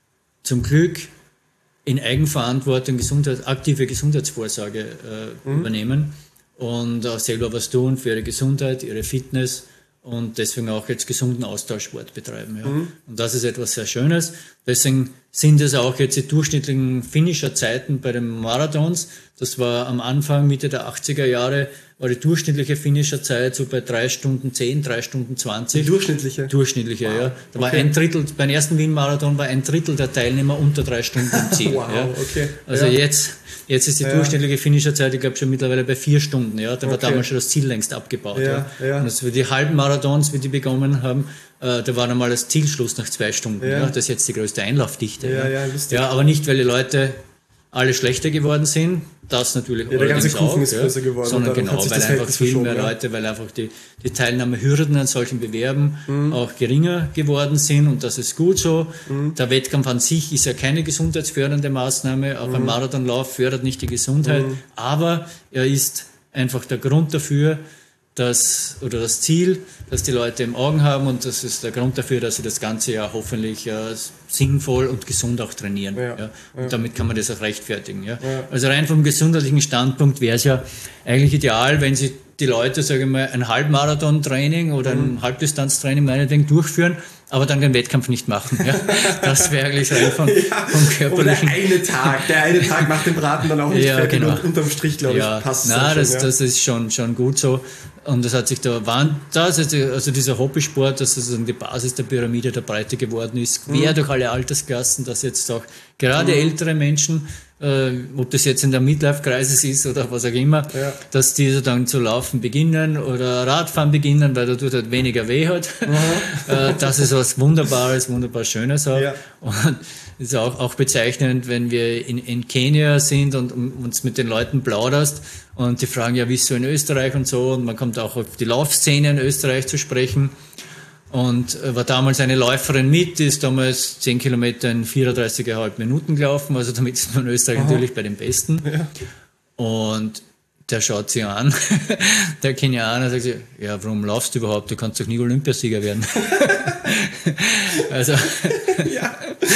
zum Glück in Eigenverantwortung Gesundheit, aktive Gesundheitsvorsorge äh, Mhm. übernehmen und auch selber was tun für ihre Gesundheit, ihre Fitness und deswegen auch jetzt gesunden Austauschsport betreiben. Ja. Mhm. Und das ist etwas sehr Schönes. Deswegen sind es auch jetzt die durchschnittlichen Finisher-Zeiten bei den Marathons. Das war am Anfang, Mitte der achtziger Jahre, war die durchschnittliche Finisher-Zeit so bei drei Stunden zehn, drei Stunden zwanzig. Die durchschnittliche? Durchschnittliche, Wow. ja. Da war Okay. ein Drittel, beim ersten Wien-Marathon war ein Drittel der Teilnehmer unter drei Stunden im Ziel. Wow, ja. okay. Also Ja. jetzt, jetzt ist die Ja. durchschnittliche Finisherzeit, ich glaube, schon mittlerweile bei vier Stunden. Ja. Da war Okay. damals schon das Ziel längst abgebaut. Ja, Ja. ja. Und das für die Halbmarathons, wie die begonnen haben, äh, da war einmal das Zielschluss nach zwei Stunden. Ja. Ja. Das ist jetzt die größte Einlaufdichte. Ja, ja, lustig. ja, aber nicht, weil die Leute alle schlechter geworden sind, das natürlich Ja, der ganze allerdings Kuchen auch, ist größer geworden sondern und dadurch genau, hat sich weil das einfach Verhältnis viel verschoben, mehr ja. Leute, weil einfach die, die Teilnahmehürden an solchen Bewerben Mhm. auch geringer geworden sind und das ist gut so. Mhm. Der Wettkampf an sich ist ja keine gesundheitsfördernde Maßnahme, auch Mhm. ein Marathonlauf fördert nicht die Gesundheit, aber er ist einfach der Grund dafür, das, oder das Ziel, das die Leute im Augen haben, und das ist der Grund dafür, dass sie das ganze Jahr hoffentlich äh, sinnvoll und gesund auch trainieren. Ja, ja. Und ja. damit kann man das auch rechtfertigen. Ja. Ja. Also rein vom gesundheitlichen Standpunkt wäre es ja eigentlich ideal, wenn sie die Leute, sage ich mal, ein Halbmarathon-Training oder ein mhm. Halbdistanz-Training meinetwegen durchführen, aber dann den Wettkampf nicht machen. Ja? Das wäre eigentlich rein vom, ja, vom körperlichen... Und der eine Tag, der eine Tag macht den Braten dann auch nicht ja, fertig genau. und unterm Strich, glaube ja. ich, passt Nein, das, schon, ja. das ist schon, schon gut so. Und das hat sich da, waren, das, also dieser Hobbysport, dass sozusagen die Basis der Pyramide der Breite geworden ist, quer mhm. durch alle Altersklassen, dass jetzt auch gerade mhm. ältere Menschen, äh, ob das jetzt in der Midlife-Crisis ist oder was auch immer, ja. dass die dann zu laufen beginnen oder Radfahren beginnen, weil da tut halt weniger weh hat. Mhm. äh, das ist was Wunderbares, wunderbar Schönes auch. Ja. Und ist auch, auch bezeichnend, wenn wir in, in Kenia sind und uns mit den Leuten plauderst und die fragen, ja, wie ist so in Österreich und so, und man kommt auch auf die Laufszene in Österreich zu sprechen. Und war damals eine Läuferin mit, die ist damals zehn Kilometer in vierunddreißig Komma fünf Minuten gelaufen, also damit ist man in Österreich Aha. natürlich bei den Besten. Ja. Und der schaut sie an, der Kenianer, sagt sie, ja, warum laufst du überhaupt, du kannst doch nie Olympiasieger werden. Also, ja.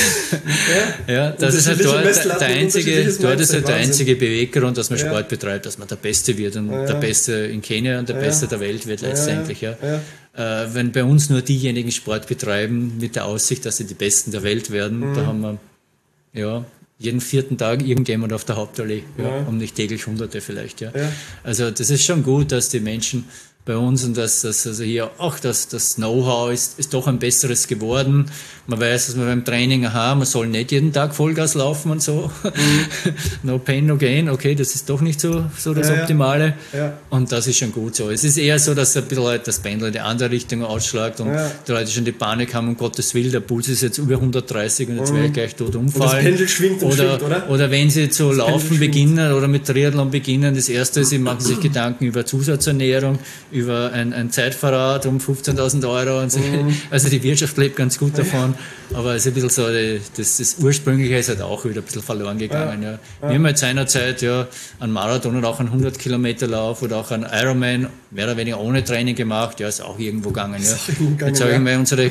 Ja, ja, das ist halt dort der einzige, dort ist halt der einzige Beweggrund, dass man ja. Sport betreibt, dass man der Beste wird, und ja. der Beste in Kenia und der ja. Beste der Welt wird letztendlich. Ja. Ja. Äh, wenn bei uns nur diejenigen Sport betreiben mit der Aussicht, dass sie die Besten der Welt werden, mhm. da haben wir ja jeden vierten Tag irgendjemand auf der Hauptallee, ja, ja. um nicht täglich Hunderte vielleicht. Ja. Ja. Also das ist schon gut, dass die Menschen bei uns, und dass das also hier auch das, das Know-how ist, ist doch ein besseres geworden. Man weiß, dass man beim Training, aha, man soll nicht jeden Tag Vollgas laufen und so. Mhm. No pain, no gain. Okay, das ist doch nicht so, so das ja, Optimale. Ja. Und das ist schon gut so. Es ist eher so, dass ein bisschen das Pendel in die andere Richtung ausschlägt und ja. die Leute schon die Panik haben, um Gottes Willen, der Puls ist jetzt über hundertdreißig und jetzt mhm. werde ich gleich tot umfallen. Und das Pendel schwingt und oder, schwingt, oder? Oder wenn sie zu das laufen beginnen oder mit Triathlon beginnen, das erste ist, sie machen sich Gedanken über Zusatzernährung, über ein, ein Zeitverrat um fünfzehntausend Euro und so. Mhm. Also die Wirtschaft lebt ganz gut davon, aber es ist ein bisschen so, das, das Ursprüngliche ist halt auch wieder ein bisschen verloren gegangen. Ja. Ja. Ja. Wir haben halt seinerzeit ja einen Marathon oder auch einen hundert Kilometer Lauf oder auch einen Ironman mehr oder weniger ohne Training gemacht, ja, ist auch irgendwo gegangen. Ja. Gegangen, jetzt sage ich mal, unsere,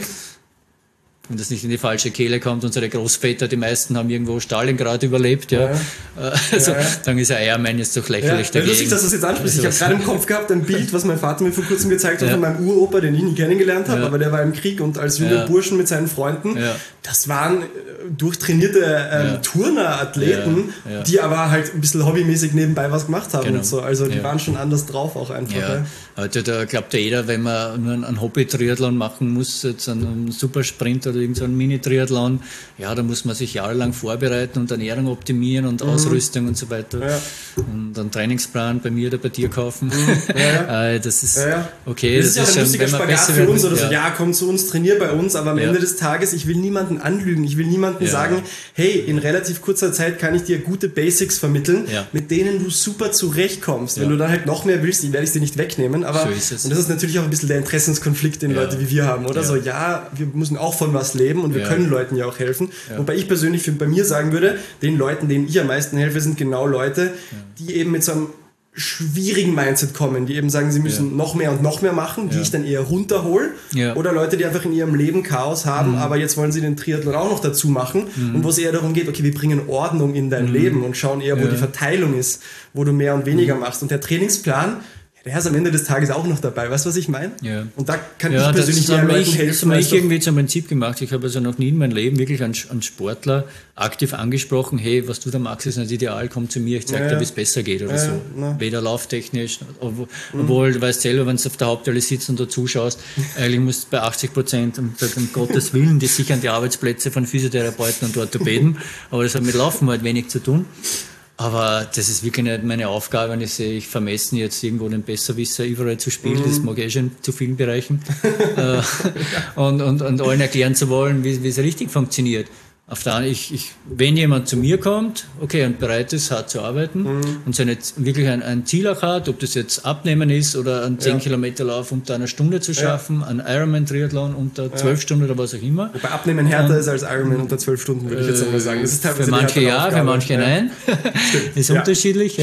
wenn das nicht in die falsche Kehle kommt, unsere Großväter, die meisten haben irgendwo Stalingrad überlebt, ja. ja. Also, ja, ja. Dann ist ein Ironman jetzt doch lächerlich ja. dagegen. Lustig, dass du es jetzt ansprichst. Ich habe gerade im Kopf gehabt ein Bild, was mein Vater mir vor kurzem gezeigt hat, ja. von meinem Uropa, den ich nie kennengelernt habe, ja. aber der war im Krieg und als junger ja. Burschen mit seinen Freunden, ja. das waren durchtrainierte ähm, ja. Turner, Athleten, ja. Ja. die aber halt ein bisschen hobbymäßig nebenbei was gemacht haben genau. und so. Also die ja. waren schon anders drauf auch einfach. Ja. Ja. Also da glaubt ja jeder, wenn man nur einen Hobby-Triathlon machen muss, jetzt einen Supersprint oder irgendeinen so Mini-Triathlon, ja, da muss man sich jahrelang vorbereiten und Ernährung optimieren und mhm. Ausrüstung und so weiter. Ja. Und einen Trainingsplan bei mir oder bei dir kaufen. Mhm. Ja, ja. Das ist ja. okay. Das, das ist ja ein lustiger Spagat für uns oder ja. so, ja, komm zu uns, trainier bei uns, aber am ja. Ende des Tages, ich will niemanden anlügen, ich will niemanden ja. sagen, hey, in relativ kurzer Zeit kann ich dir gute Basics vermitteln, ja. mit denen du super zurechtkommst. Ja. Wenn du dann halt noch mehr willst, werde ich dir nicht wegnehmen, aber so und das ist natürlich auch ein bisschen der Interessenskonflikt, den ja. Leute wie wir haben, oder? Ja. So, ja, wir müssen auch von was leben und wir ja. können Leuten ja auch helfen. Ja. Wobei ich persönlich für, bei mir sagen würde, den Leuten, denen ich am meisten helfe, sind genau Leute, ja. die eben mit so einem schwierigen Mindset kommen, die eben sagen, sie müssen ja. noch mehr und noch mehr machen, die ja. ich dann eher runterhole. Ja. Oder Leute, die einfach in ihrem Leben Chaos haben, mhm. aber jetzt wollen sie den Triathlon auch noch dazu machen mhm. und wo es eher darum geht, okay, wir bringen Ordnung in dein mhm. Leben und schauen eher, wo ja. die Verteilung ist, wo du mehr und weniger mhm. machst. Und der Trainingsplan, der ist am Ende des Tages auch noch dabei. Weißt du, was ich meine? Ja. Und da kann ja, ich persönlich mehr Leuten helfen. Das habe ich irgendwie zum Prinzip gemacht. Ich habe also noch nie in meinem Leben wirklich einen, einen Sportler aktiv angesprochen, hey, was du da magst, ist nicht ideal, komm zu mir, ich zeige ja, dir, wie es besser geht oder ja, so. Ja. Weder lauftechnisch, obwohl, mhm. obwohl du weißt selber, wenn du auf der Haupthalle sitzt und da zuschaust, eigentlich musst du bei achtzig Prozent, um, um Gottes Willen, die sichern die Arbeitsplätze von Physiotherapeuten und Orthopäden, aber das hat mit Laufen halt wenig zu tun. Aber das ist wirklich nicht meine Aufgabe, wenn ich sehe, ich vermessen jetzt irgendwo den Besserwisser überall zu spielen, mhm. das mag ich schon zu vielen Bereichen, äh, und, und, und allen erklären zu wollen, wie, wie es richtig funktioniert. Auf der anderen, ich, ich, wenn jemand zu mir kommt, okay, und bereit ist, hart zu arbeiten mhm. und seine, wirklich ein, ein Ziel auch hat, ob das jetzt Abnehmen ist oder einen zehn Kilometer Lauf unter einer Stunde zu schaffen, ja. ein Ironman-Triathlon unter zwölf ja. Stunden oder was auch immer. Wobei Abnehmen härter und, ist als Ironman unter zwölf Stunden, würde ich jetzt einmal sagen. Das ist für manche ja, für manche ja. nein. Ist ja. unterschiedlich, ja. Stimmt.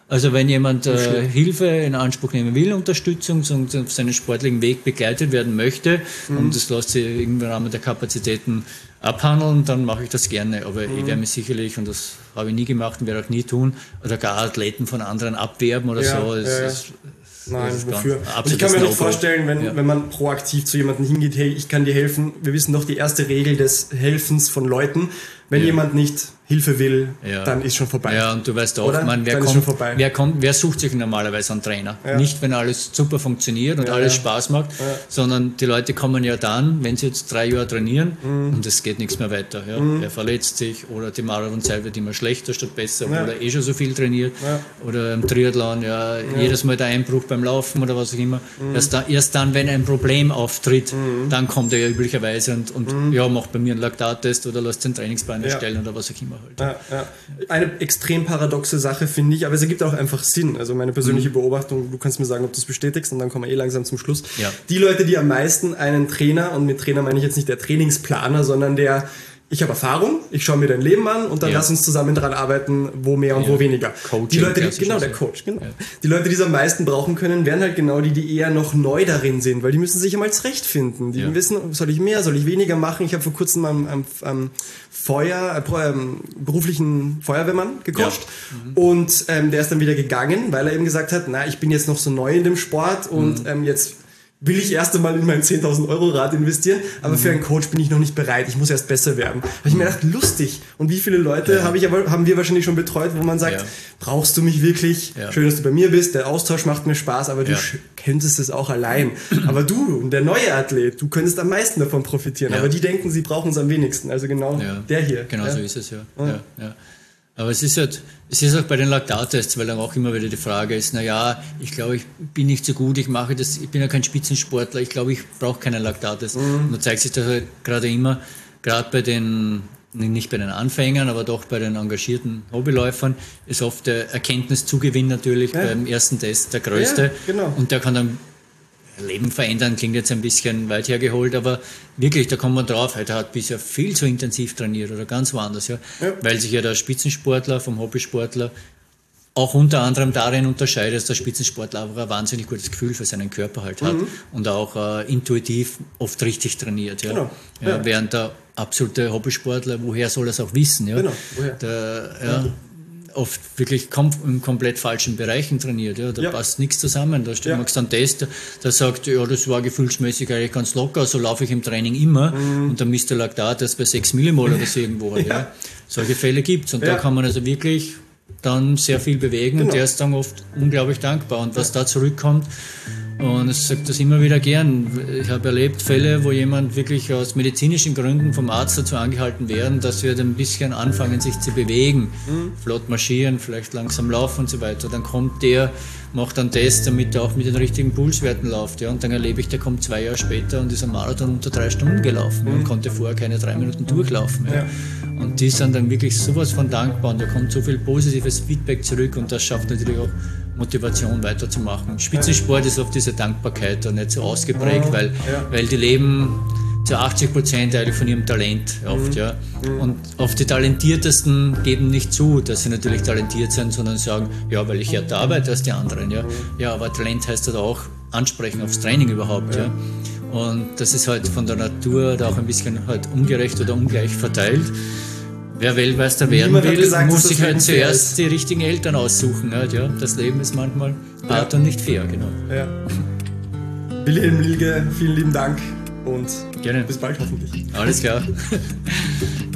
Also wenn jemand äh, Hilfe in Anspruch nehmen will, Unterstützung und auf seinen sportlichen Weg begleitet werden möchte, mhm. und das lässt sich im Rahmen der Kapazitäten abhandeln, dann mache ich das gerne. Aber mhm. ich werde mich sicherlich, und das habe ich nie gemacht und werde auch nie tun, oder gar Athleten von anderen abwerben oder ja, so. Das, ja. das, Nein, wofür? Und ich kann mir nicht vorstellen, wenn, ja. wenn man proaktiv zu jemandem hingeht, hey, ich kann dir helfen. Wir wissen doch die erste Regel des Helfens von Leuten. Wenn ja. jemand nicht Hilfe will, ja. dann ist schon vorbei. Ja, und du weißt auch, man, wer, kommt, wer, kommt, wer sucht sich normalerweise einen Trainer? Ja. Nicht, wenn alles super funktioniert und ja, alles ja. Spaß macht, ja. sondern die Leute kommen ja dann, wenn sie jetzt drei Jahre trainieren mhm. und es geht nichts mehr weiter. Ja. Mhm. Er verletzt sich oder die Marathonzeit wird immer schlechter statt besser, ja. oder eh schon so viel trainiert ja. oder im Triathlon, ja, ja. jedes Mal der Einbruch beim Laufen oder was auch immer. Mhm. Erst, da, erst dann, wenn ein Problem auftritt, mhm. dann kommt er ja üblicherweise und, und mhm. ja, macht bei mir einen Laktattest oder lässt den Trainingsplan ja. erstellen oder was auch immer halt. Ja, ja. Eine extrem paradoxe Sache, finde ich, aber es ergibt auch einfach Sinn. Also meine persönliche mhm. Beobachtung, du kannst mir sagen, ob du es bestätigst, und dann kommen wir eh langsam zum Schluss. Ja. Die Leute, die am meisten einen Trainer, und mit Trainer meine ich jetzt nicht der Trainingsplaner, sondern der, ich habe Erfahrung, ich schaue mir dein Leben an und dann ja. lass uns zusammen daran arbeiten, wo mehr und ja. wo weniger. Coaching, die Leute, die, genau, der Coach, genau. Ja. Die Leute, die es am meisten brauchen können, wären halt genau die, die eher noch neu darin sind, weil die müssen sich einmal zurechtfinden. Die ja. wissen, soll ich mehr, soll ich weniger machen? Ich habe vor kurzem am, am, am Feuer, äh, beruflichen Feuerwehrmann gecoacht ja. mhm. und ähm, der ist dann wieder gegangen, weil er eben gesagt hat, na, ich bin jetzt noch so neu in dem Sport und mhm. ähm, jetzt will ich erst einmal in mein zehntausend Euro Rad investieren, aber mhm. für einen Coach bin ich noch nicht bereit, ich muss erst besser werden. Da habe ich mir gedacht, lustig. Und wie viele Leute ja. habe ich aber, haben wir wahrscheinlich schon betreut, wo man sagt, ja. brauchst du mich wirklich? Ja. Schön, dass du bei mir bist, der Austausch macht mir Spaß, aber du ja. könntest es auch allein. Aber du und der neue Athlet, du könntest am meisten davon profitieren. Ja. Aber die denken, sie brauchen es am wenigsten. Also genau ja. der hier. Genau ja. so ist es, ja. ja. ja. ja. Aber es ist halt, es ist auch bei den Laktattests, weil dann auch immer wieder die Frage ist, na ja, ich glaube, ich bin nicht so gut, ich mache das, ich bin ja kein Spitzensportler, ich glaube, ich brauche keinen Laktattest. Mhm. Und da zeigt sich das halt gerade immer, gerade bei den, nicht bei den Anfängern, aber doch bei den engagierten Hobbyläufern, ist oft der Erkenntniszugewinn natürlich ja. beim ersten Test der größte. Ja, genau. Und der kann dann Leben verändern, klingt jetzt ein bisschen weit hergeholt, aber wirklich, da kommt man drauf, der hat bisher viel zu intensiv trainiert oder ganz woanders, ja? Ja. Weil sich ja der Spitzensportler vom Hobbysportler auch unter anderem darin unterscheidet, dass der Spitzensportler auch ein wahnsinnig gutes Gefühl für seinen Körper halt hat mhm. und auch äh, intuitiv oft richtig trainiert. Ja? Genau. Ja, ja. Während der absolute Hobbysportler, woher soll er es auch wissen? Ja? Genau. Woher? Der, ja, ja. oft wirklich kom in komplett falschen Bereichen trainiert. Ja? Da ja. passt nichts zusammen. Da ja. machst du einen Test, der sagt, ja, das war gefühlsmäßig eigentlich ganz locker, so laufe ich im Training immer. Mhm. Und dann misst der Laktat das bei sechs Millimol oder so irgendwo. Ja. Ja? Solche Fälle gibt es. Und ja. da kann man also wirklich dann sehr viel bewegen genau. und der ist dann oft unglaublich dankbar. Und was da zurückkommt, und ich sage das immer wieder gern, ich habe erlebt Fälle, wo jemand wirklich aus medizinischen Gründen vom Arzt dazu angehalten werden, dass wir ein bisschen anfangen, sich zu bewegen, mhm. flott marschieren, vielleicht langsam laufen und so weiter. Dann kommt der, macht einen Test, damit er auch mit den richtigen Pulswerten läuft. Ja? Und dann erlebe ich, der kommt zwei Jahre später und ist am Marathon unter drei Stunden gelaufen mhm. und konnte vorher keine drei Minuten durchlaufen. Ja? Ja. Und die sind dann wirklich sowas von dankbar und da kommt so viel positives Feedback zurück und das schafft natürlich auch Motivation weiterzumachen. Spitzensport ist oft diese Dankbarkeit da nicht so ausgeprägt, ja, weil, ja. weil die leben zu achtzig Prozent eigentlich von ihrem Talent oft. Mhm. Ja. Und oft die Talentiertesten geben nicht zu, dass sie natürlich talentiert sind, sondern sagen, ja, weil ich härter arbeite als die anderen. Ja, ja, aber Talent heißt halt auch ansprechen aufs Training überhaupt. Ja. Ja. Und das ist halt von der Natur da auch ein bisschen halt ungerecht oder ungleich verteilt. Wer Weltmeister werden will, gesagt, muss sich halt zuerst die richtigen Eltern aussuchen. Halt, ja. Das Leben ist manchmal hart ja. und nicht fair, genau. Ja. Wilhelm Lilge, vielen lieben Dank und Gerne. bis bald hoffentlich. Alles klar.